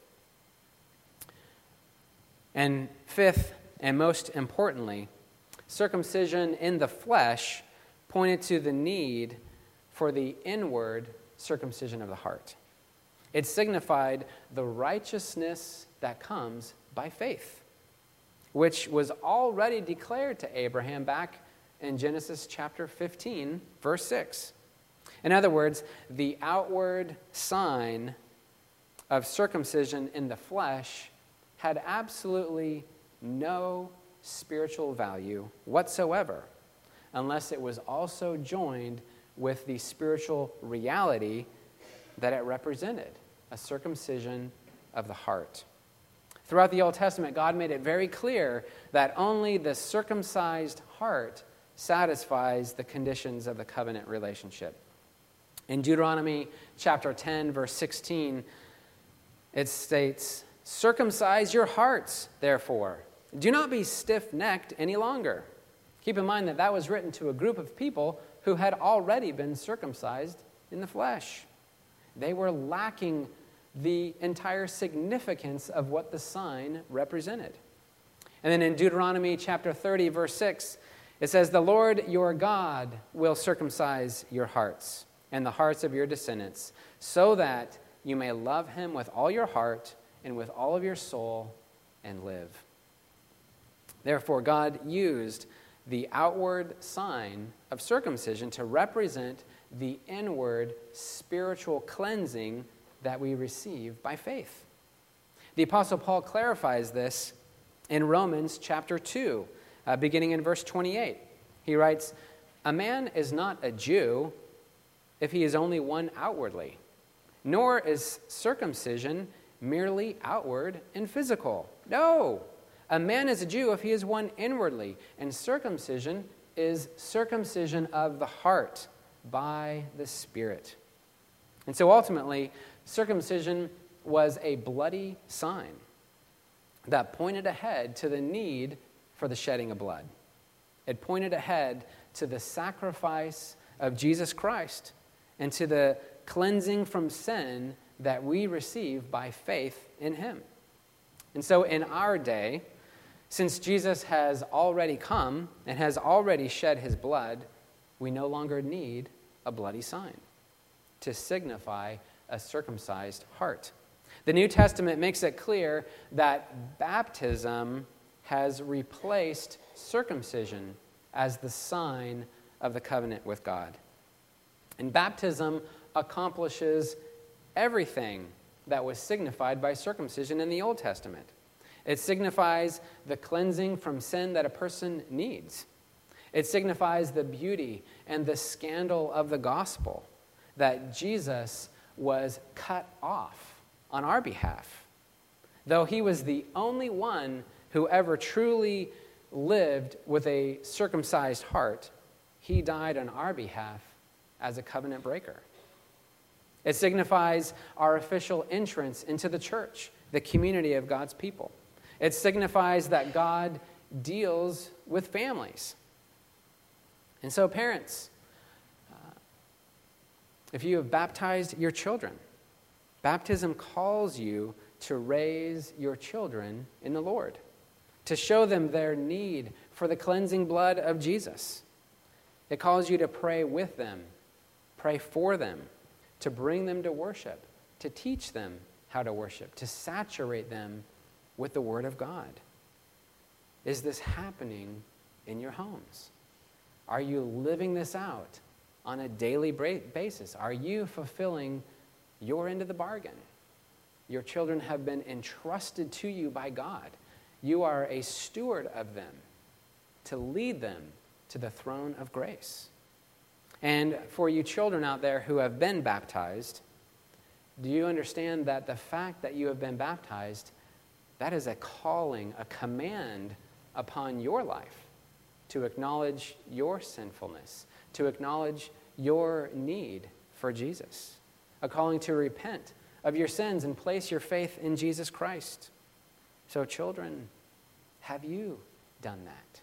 And fifth, and most importantly, circumcision in the flesh pointed to the need for the inward circumcision of the heart. It signified the righteousness that comes by faith, which was already declared to Abraham back in Genesis chapter fifteen, verse six. In other words, the outward sign of circumcision in the flesh had absolutely no spiritual value whatsoever unless it was also joined with the spiritual reality that it represented, a circumcision of the heart. Throughout the Old Testament, God made it very clear that only the circumcised heart satisfies the conditions of the covenant relationship. In Deuteronomy chapter ten, verse sixteen, it states, "Circumcise your hearts, therefore. Do not be stiff-necked any longer." Keep in mind that that was written to a group of people who had already been circumcised in the flesh. They were lacking the entire significance of what the sign represented. And then in Deuteronomy chapter thirty, verse six, it says, "The Lord your God will circumcise your hearts and the hearts of your descendants, so that you may love him with all your heart and with all of your soul and live." Therefore, God used the outward sign of circumcision to represent the inward spiritual cleansing that we receive by faith. The Apostle Paul clarifies this in Romans chapter two, uh, beginning in verse twenty-eight. He writes, "A man is not a Jew if he is only one outwardly, nor is circumcision merely outward and physical. No, a man is a Jew if he is one inwardly, and circumcision is circumcision of the heart by the Spirit." And so ultimately, circumcision was a bloody sign that pointed ahead to the need for the shedding of blood. It pointed ahead to the sacrifice of Jesus Christ and to the cleansing from sin that we receive by faith in him. And so in our day, since Jesus has already come and has already shed his blood, we no longer need a bloody sign to signify a circumcised heart. The New Testament makes it clear that baptism has replaced circumcision as the sign of the covenant with God. And baptism accomplishes everything that was signified by circumcision in the Old Testament. It signifies the cleansing from sin that a person needs. It signifies the beauty and the scandal of the gospel, that Jesus was cut off on our behalf. Though he was the only one who ever truly lived with a circumcised heart, he died on our behalf as a covenant breaker. It signifies our official entrance into the church, the community of God's people. It signifies that God deals with families. And so, parents, uh, if you have baptized your children, baptism calls you to raise your children in the Lord, to show them their need for the cleansing blood of Jesus. It calls you to pray with them, pray for them, to bring them to worship, to teach them how to worship, to saturate them with the Word of God. Is this happening in your homes? Are you living this out on a daily basis? Are you fulfilling your end of the bargain? Your children have been entrusted to you by God. You are a steward of them to lead them to the throne of grace. And for you children out there who have been baptized, do you understand that the fact that you have been baptized, that is a calling, a command upon your life to acknowledge your sinfulness, to acknowledge your need for Jesus, a calling to repent of your sins and place your faith in Jesus Christ. So children, have you done that?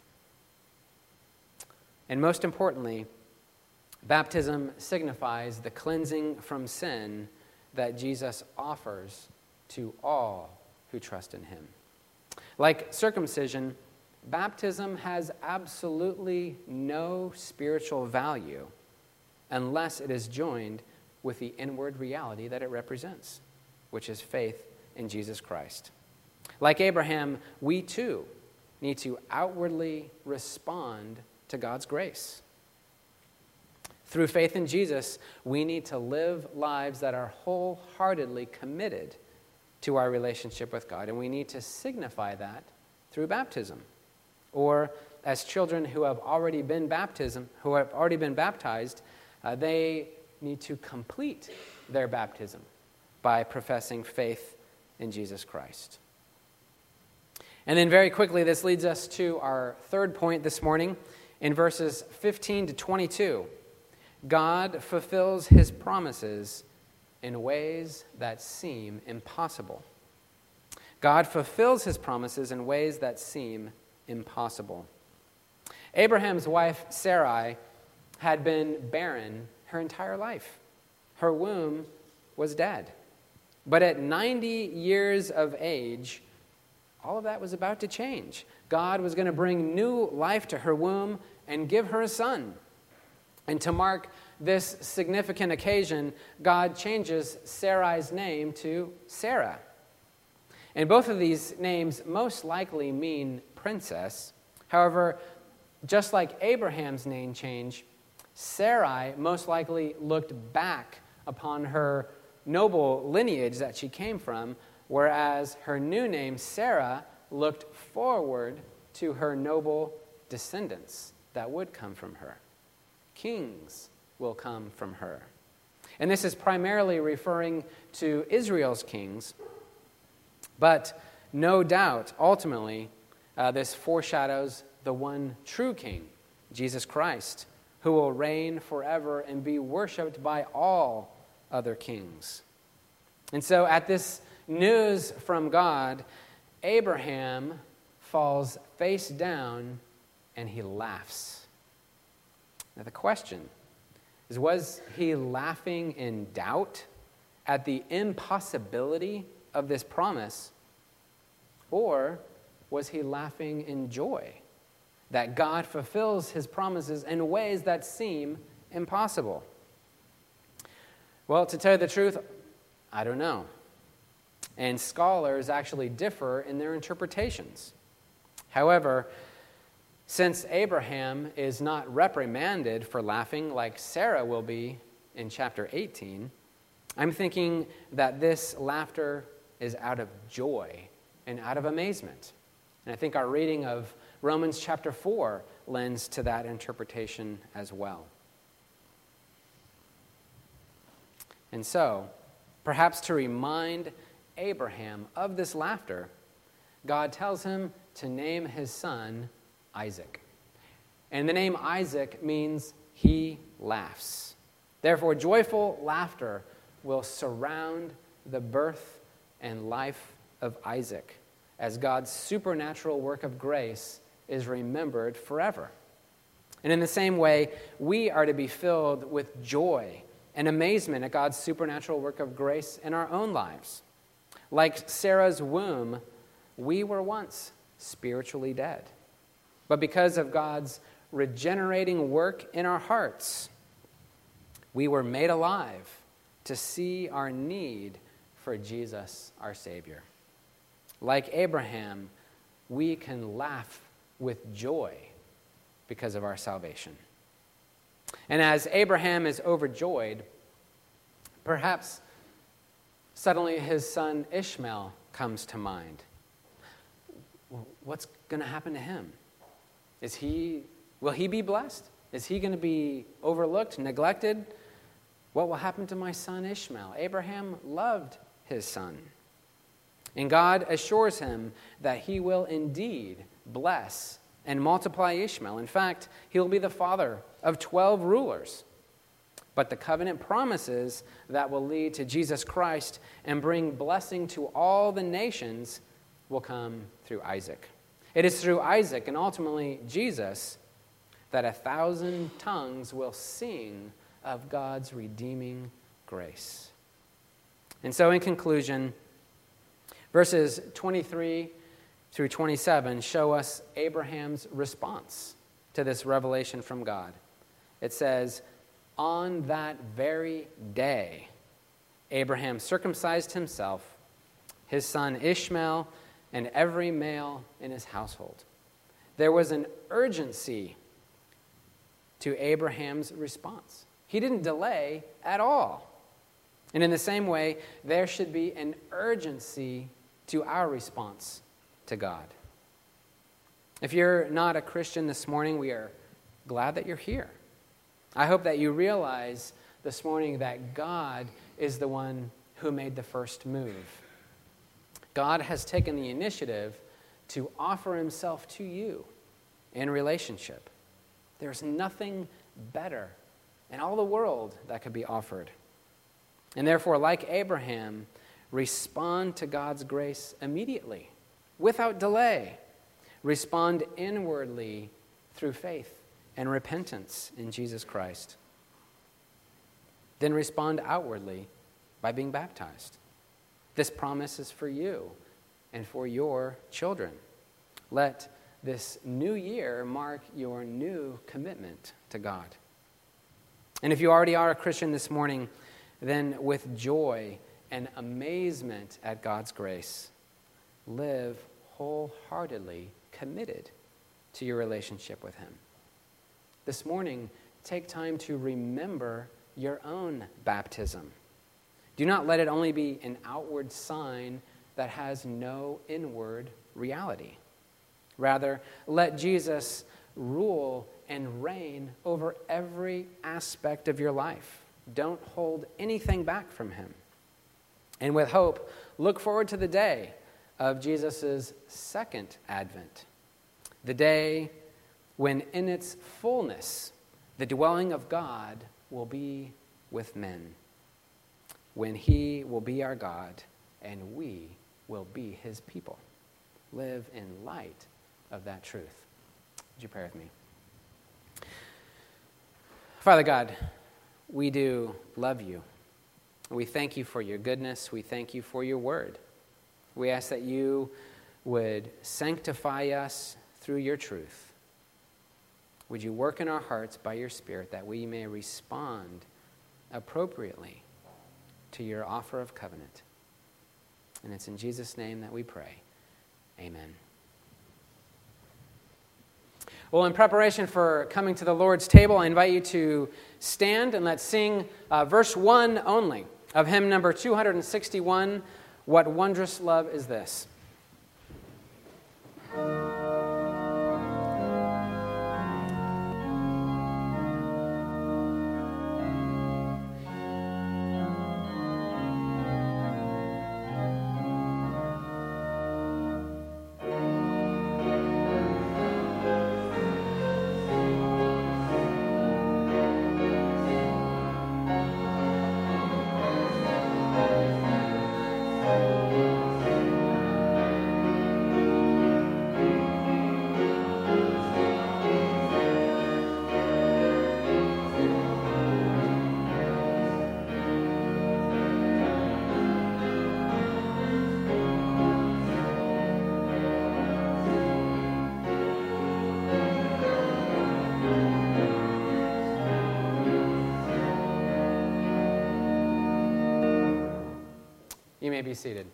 And most importantly, baptism signifies the cleansing from sin that Jesus offers to all who trust in him. Like circumcision, baptism has absolutely no spiritual value unless it is joined with the inward reality that it represents, which is faith in Jesus Christ. Like Abraham, we too need to outwardly respond to God's grace. Through faith in Jesus, we need to live lives that are wholeheartedly committed to our relationship with God, and we need to signify that through baptism. Or as children who have already been baptism, who have already been baptized, uh, they need to complete their baptism by professing faith in Jesus Christ. And then very quickly, this leads us to our third point this morning in verses fifteen to twenty-two. God fulfills his promises in ways that seem impossible. God fulfills his promises in ways that seem impossible. Abraham's wife, Sarai, had been barren her entire life. Her womb was dead. But at ninety years of age, all of that was about to change. God was going to bring new life to her womb and give her a son. And to mark this significant occasion, God changes Sarai's name to Sarah. And both of these names most likely mean princess. However, just like Abraham's name change, Sarai most likely looked back upon her noble lineage that she came from, whereas her new name, Sarah, looked forward to her noble descendants that would come from her. Kings will come from her. And this is primarily referring to Israel's kings, but no doubt, ultimately, uh, this foreshadows the one true king, Jesus Christ, who will reign forever and be worshipped by all other kings. And so at this news from God, Abraham falls face down and he laughs. Now the question is, was he laughing in doubt at the impossibility of this promise, or was he laughing in joy that God fulfills his promises in ways that seem impossible? Well, to tell you the truth, I don't know. And scholars actually differ in their interpretations. However, since Abraham is not reprimanded for laughing like Sarah will be in chapter eighteen, I'm thinking that this laughter is out of joy and out of amazement. And I think our reading of Romans chapter four lends to that interpretation as well. And so, perhaps to remind Abraham of this laughter, God tells him to name his son Isaac. And the name Isaac means he laughs. Therefore, joyful laughter will surround the birth and life of Isaac as God's supernatural work of grace is remembered forever. And in the same way, we are to be filled with joy and amazement at God's supernatural work of grace in our own lives. Like Sarah's womb, we were once spiritually dead. But because of God's regenerating work in our hearts, we were made alive to see our need for Jesus, our Savior. Like Abraham, we can laugh with joy because of our salvation. And as Abraham is overjoyed, perhaps suddenly his son Ishmael comes to mind. What's going to happen to him? Is he, will he be blessed? Is he going to be overlooked, neglected? What will happen to my son Ishmael? Abraham loved his son. And God assures him that he will indeed bless and multiply Ishmael. In fact, he will be the father of twelve rulers. But the covenant promises that will lead to Jesus Christ and bring blessing to all the nations will come through Isaac. It is through Isaac and ultimately Jesus that a thousand tongues will sing of God's redeeming grace. And so in conclusion, verses twenty-three through twenty-seven show us Abraham's response to this revelation from God. It says, "On that very day, Abraham circumcised himself, his son Ishmael, and every male in his household." There was an urgency to Abraham's response. He didn't delay at all. And in the same way, there should be an urgency to our response to God. If you're not a Christian this morning, we are glad that you're here. I hope that you realize this morning that God is the one who made the first move. God has taken the initiative to offer himself to you in relationship. There's nothing better in all the world that could be offered. And therefore, like Abraham, respond to God's grace immediately, without delay. Respond inwardly through faith and repentance in Jesus Christ. Then respond outwardly by being baptized. This promise is for you and for your children. Let this new year mark your new commitment to God. And if you already are a Christian this morning, then with joy and amazement at God's grace, live wholeheartedly committed to your relationship with him. This morning, take time to remember your own baptism. Do not let it only be an outward sign that has no inward reality. Rather, let Jesus rule and reign over every aspect of your life. Don't hold anything back from him. And with hope, look forward to the day of Jesus' second advent, the day when in its fullness the dwelling of God will be with men, when he will be our God and we will be his people. Live in light of that truth. Would you pray with me? Father God, we do love you. We thank you for your goodness. We thank you for your word. We ask that you would sanctify us through your truth. Would you work in our hearts by your Spirit that we may respond appropriately to your offer of covenant. And it's in Jesus' name that we pray. Amen. Well, in preparation for coming to the Lord's table, I invite you to stand and let's sing uh, verse one only of hymn number two hundred sixty-one, What Wondrous Love Is This? You may be seated.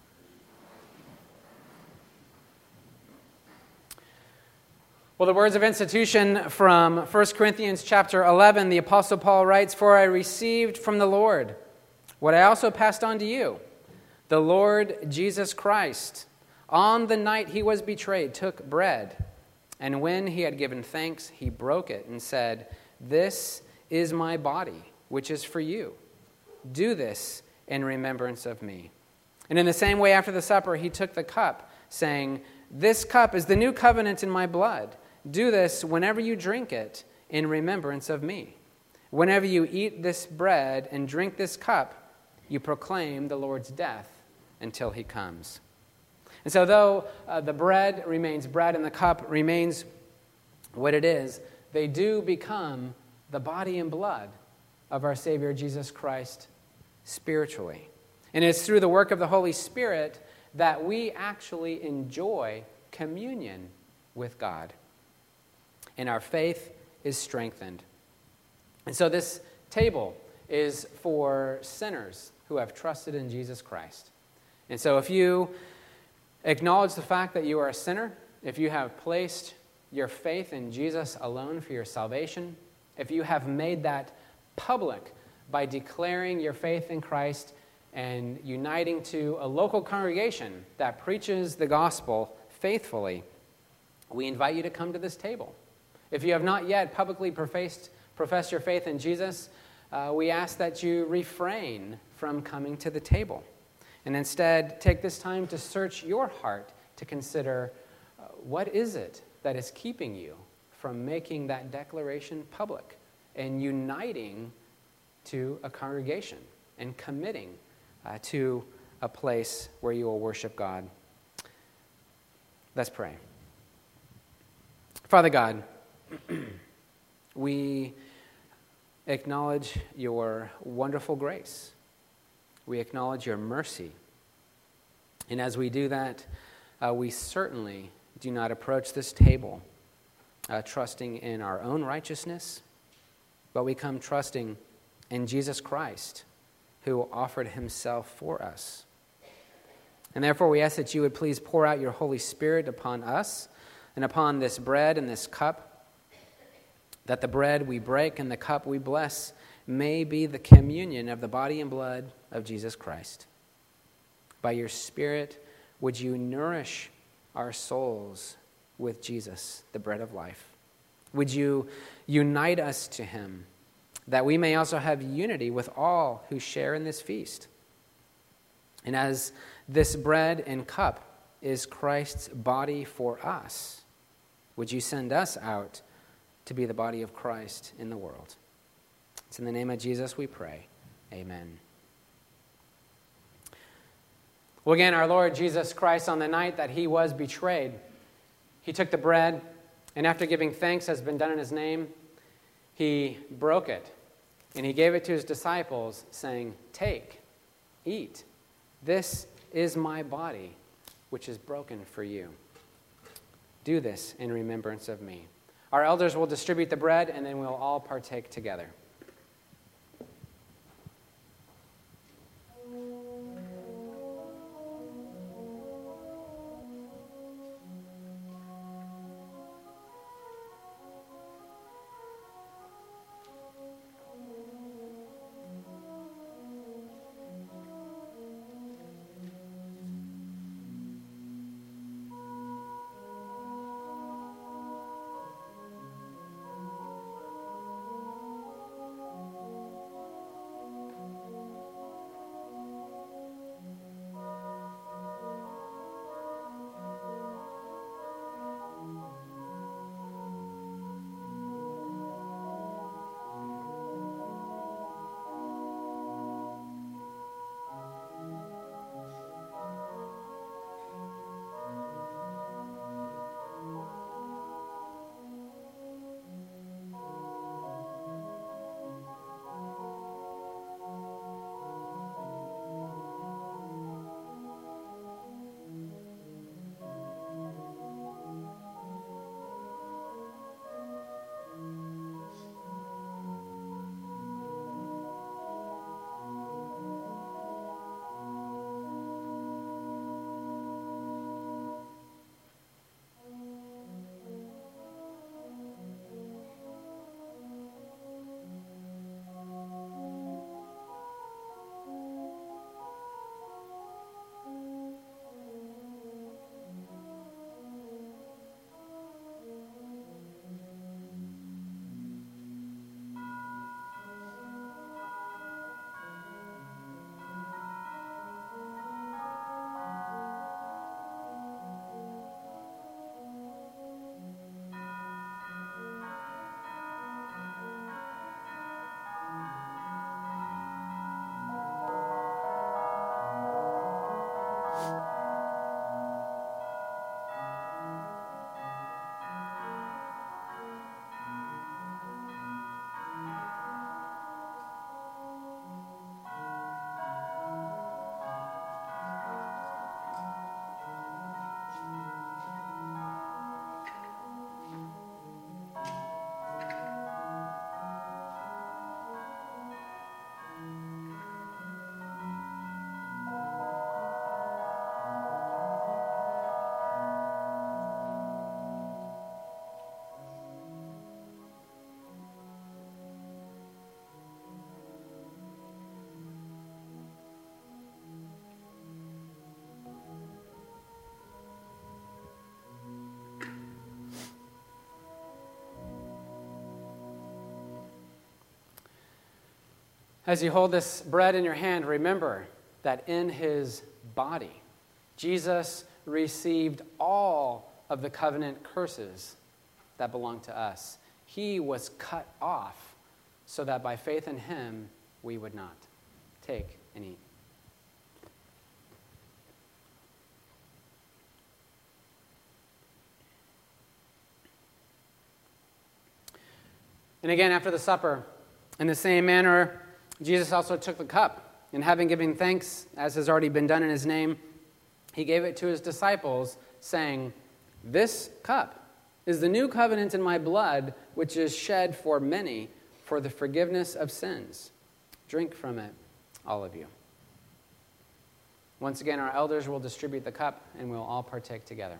Well, the words of institution from First Corinthians chapter eleven, the Apostle Paul writes, For I received from the Lord what I also passed on to you. The Lord Jesus Christ, on the night he was betrayed, took bread, and when he had given thanks, he broke it and said, This is my body, which is for you. Do this in remembrance of me. And in the same way, after the supper, he took the cup, saying, This cup is the new covenant in my blood. Do this whenever you drink it in remembrance of me. Whenever you eat this bread and drink this cup, you proclaim the Lord's death until he comes. And so though uh, the bread remains bread and the cup remains what it is, they do become the body and blood of our Savior Jesus Christ spiritually. And it's through the work of the Holy Spirit that we actually enjoy communion with God. And our faith is strengthened. And so this table is for sinners who have trusted in Jesus Christ. And so if you acknowledge the fact that you are a sinner, if you have placed your faith in Jesus alone for your salvation, if you have made that public by declaring your faith in Christ and uniting to a local congregation that preaches the gospel faithfully, we invite you to come to this table. If you have not yet publicly professed, professed your faith in Jesus, uh, we ask that you refrain from coming to the table and instead take this time to search your heart to consider uh, what is it that is keeping you from making that declaration public and uniting to a congregation and committing uh, to a place where you will worship God. Let's pray. Father God, we acknowledge your wonderful grace. We acknowledge your mercy. And as we do that, uh, we certainly do not approach this table uh, trusting in our own righteousness, but we come trusting in Jesus Christ, who offered himself for us. And therefore we ask that you would please pour out your Holy Spirit upon us and upon this bread and this cup, that the bread we break and the cup we bless may be the communion of the body and blood of Jesus Christ. By your Spirit, would you nourish our souls with Jesus, the bread of life? Would you unite us to him, that we may also have unity with all who share in this feast? And as this bread and cup is Christ's body for us, would you send us out to be the body of Christ in the world? It's in the name of Jesus we pray. Amen. Well, again, our Lord Jesus Christ, on the night that he was betrayed, he took the bread, and after giving thanks as has been done in his name, he broke it, and he gave it to his disciples, saying, "Take, eat. This is my body, which is broken for you. Do this in remembrance of me." Our elders will distribute the bread, and then we'll all partake together. As you hold this bread in your hand, remember that in his body, Jesus received all of the covenant curses that belong to us. He was cut off so that by faith in him, we would not. Take and eat. And again, after the supper, in the same manner, Jesus also took the cup, and having given thanks, as has already been done in his name, he gave it to his disciples, saying, "This cup is the new covenant in my blood, which is shed for many for the forgiveness of sins. Drink from it, all of you." Once again, our elders will distribute the cup, and we'll all partake together.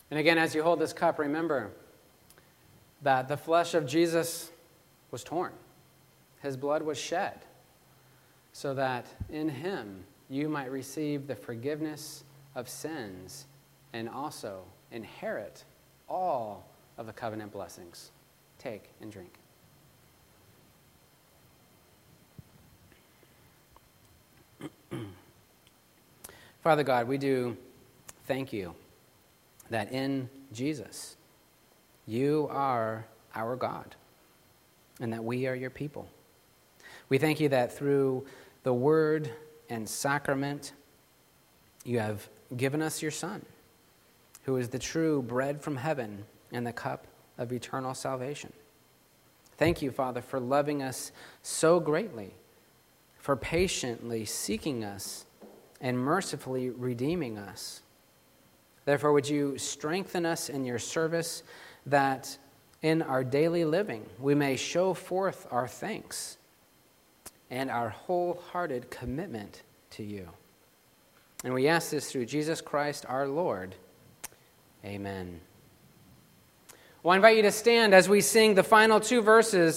And again, as you hold this cup, remember that the flesh of Jesus was torn. His blood was shed so that in him you might receive the forgiveness of sins and also inherit all of the covenant blessings. Take and drink. Father God, we do thank you that in Jesus, you are our God and that we are your people. We thank you that through the word and sacrament, you have given us your Son, who is the true bread from heaven and the cup of eternal salvation. Thank you, Father, for loving us so greatly, for patiently seeking us and mercifully redeeming us. Therefore, would you strengthen us in your service that in our daily living we may show forth our thanks and our wholehearted commitment to you. And we ask this through Jesus Christ our Lord. Amen. Well, I invite you to stand as we sing the final two verses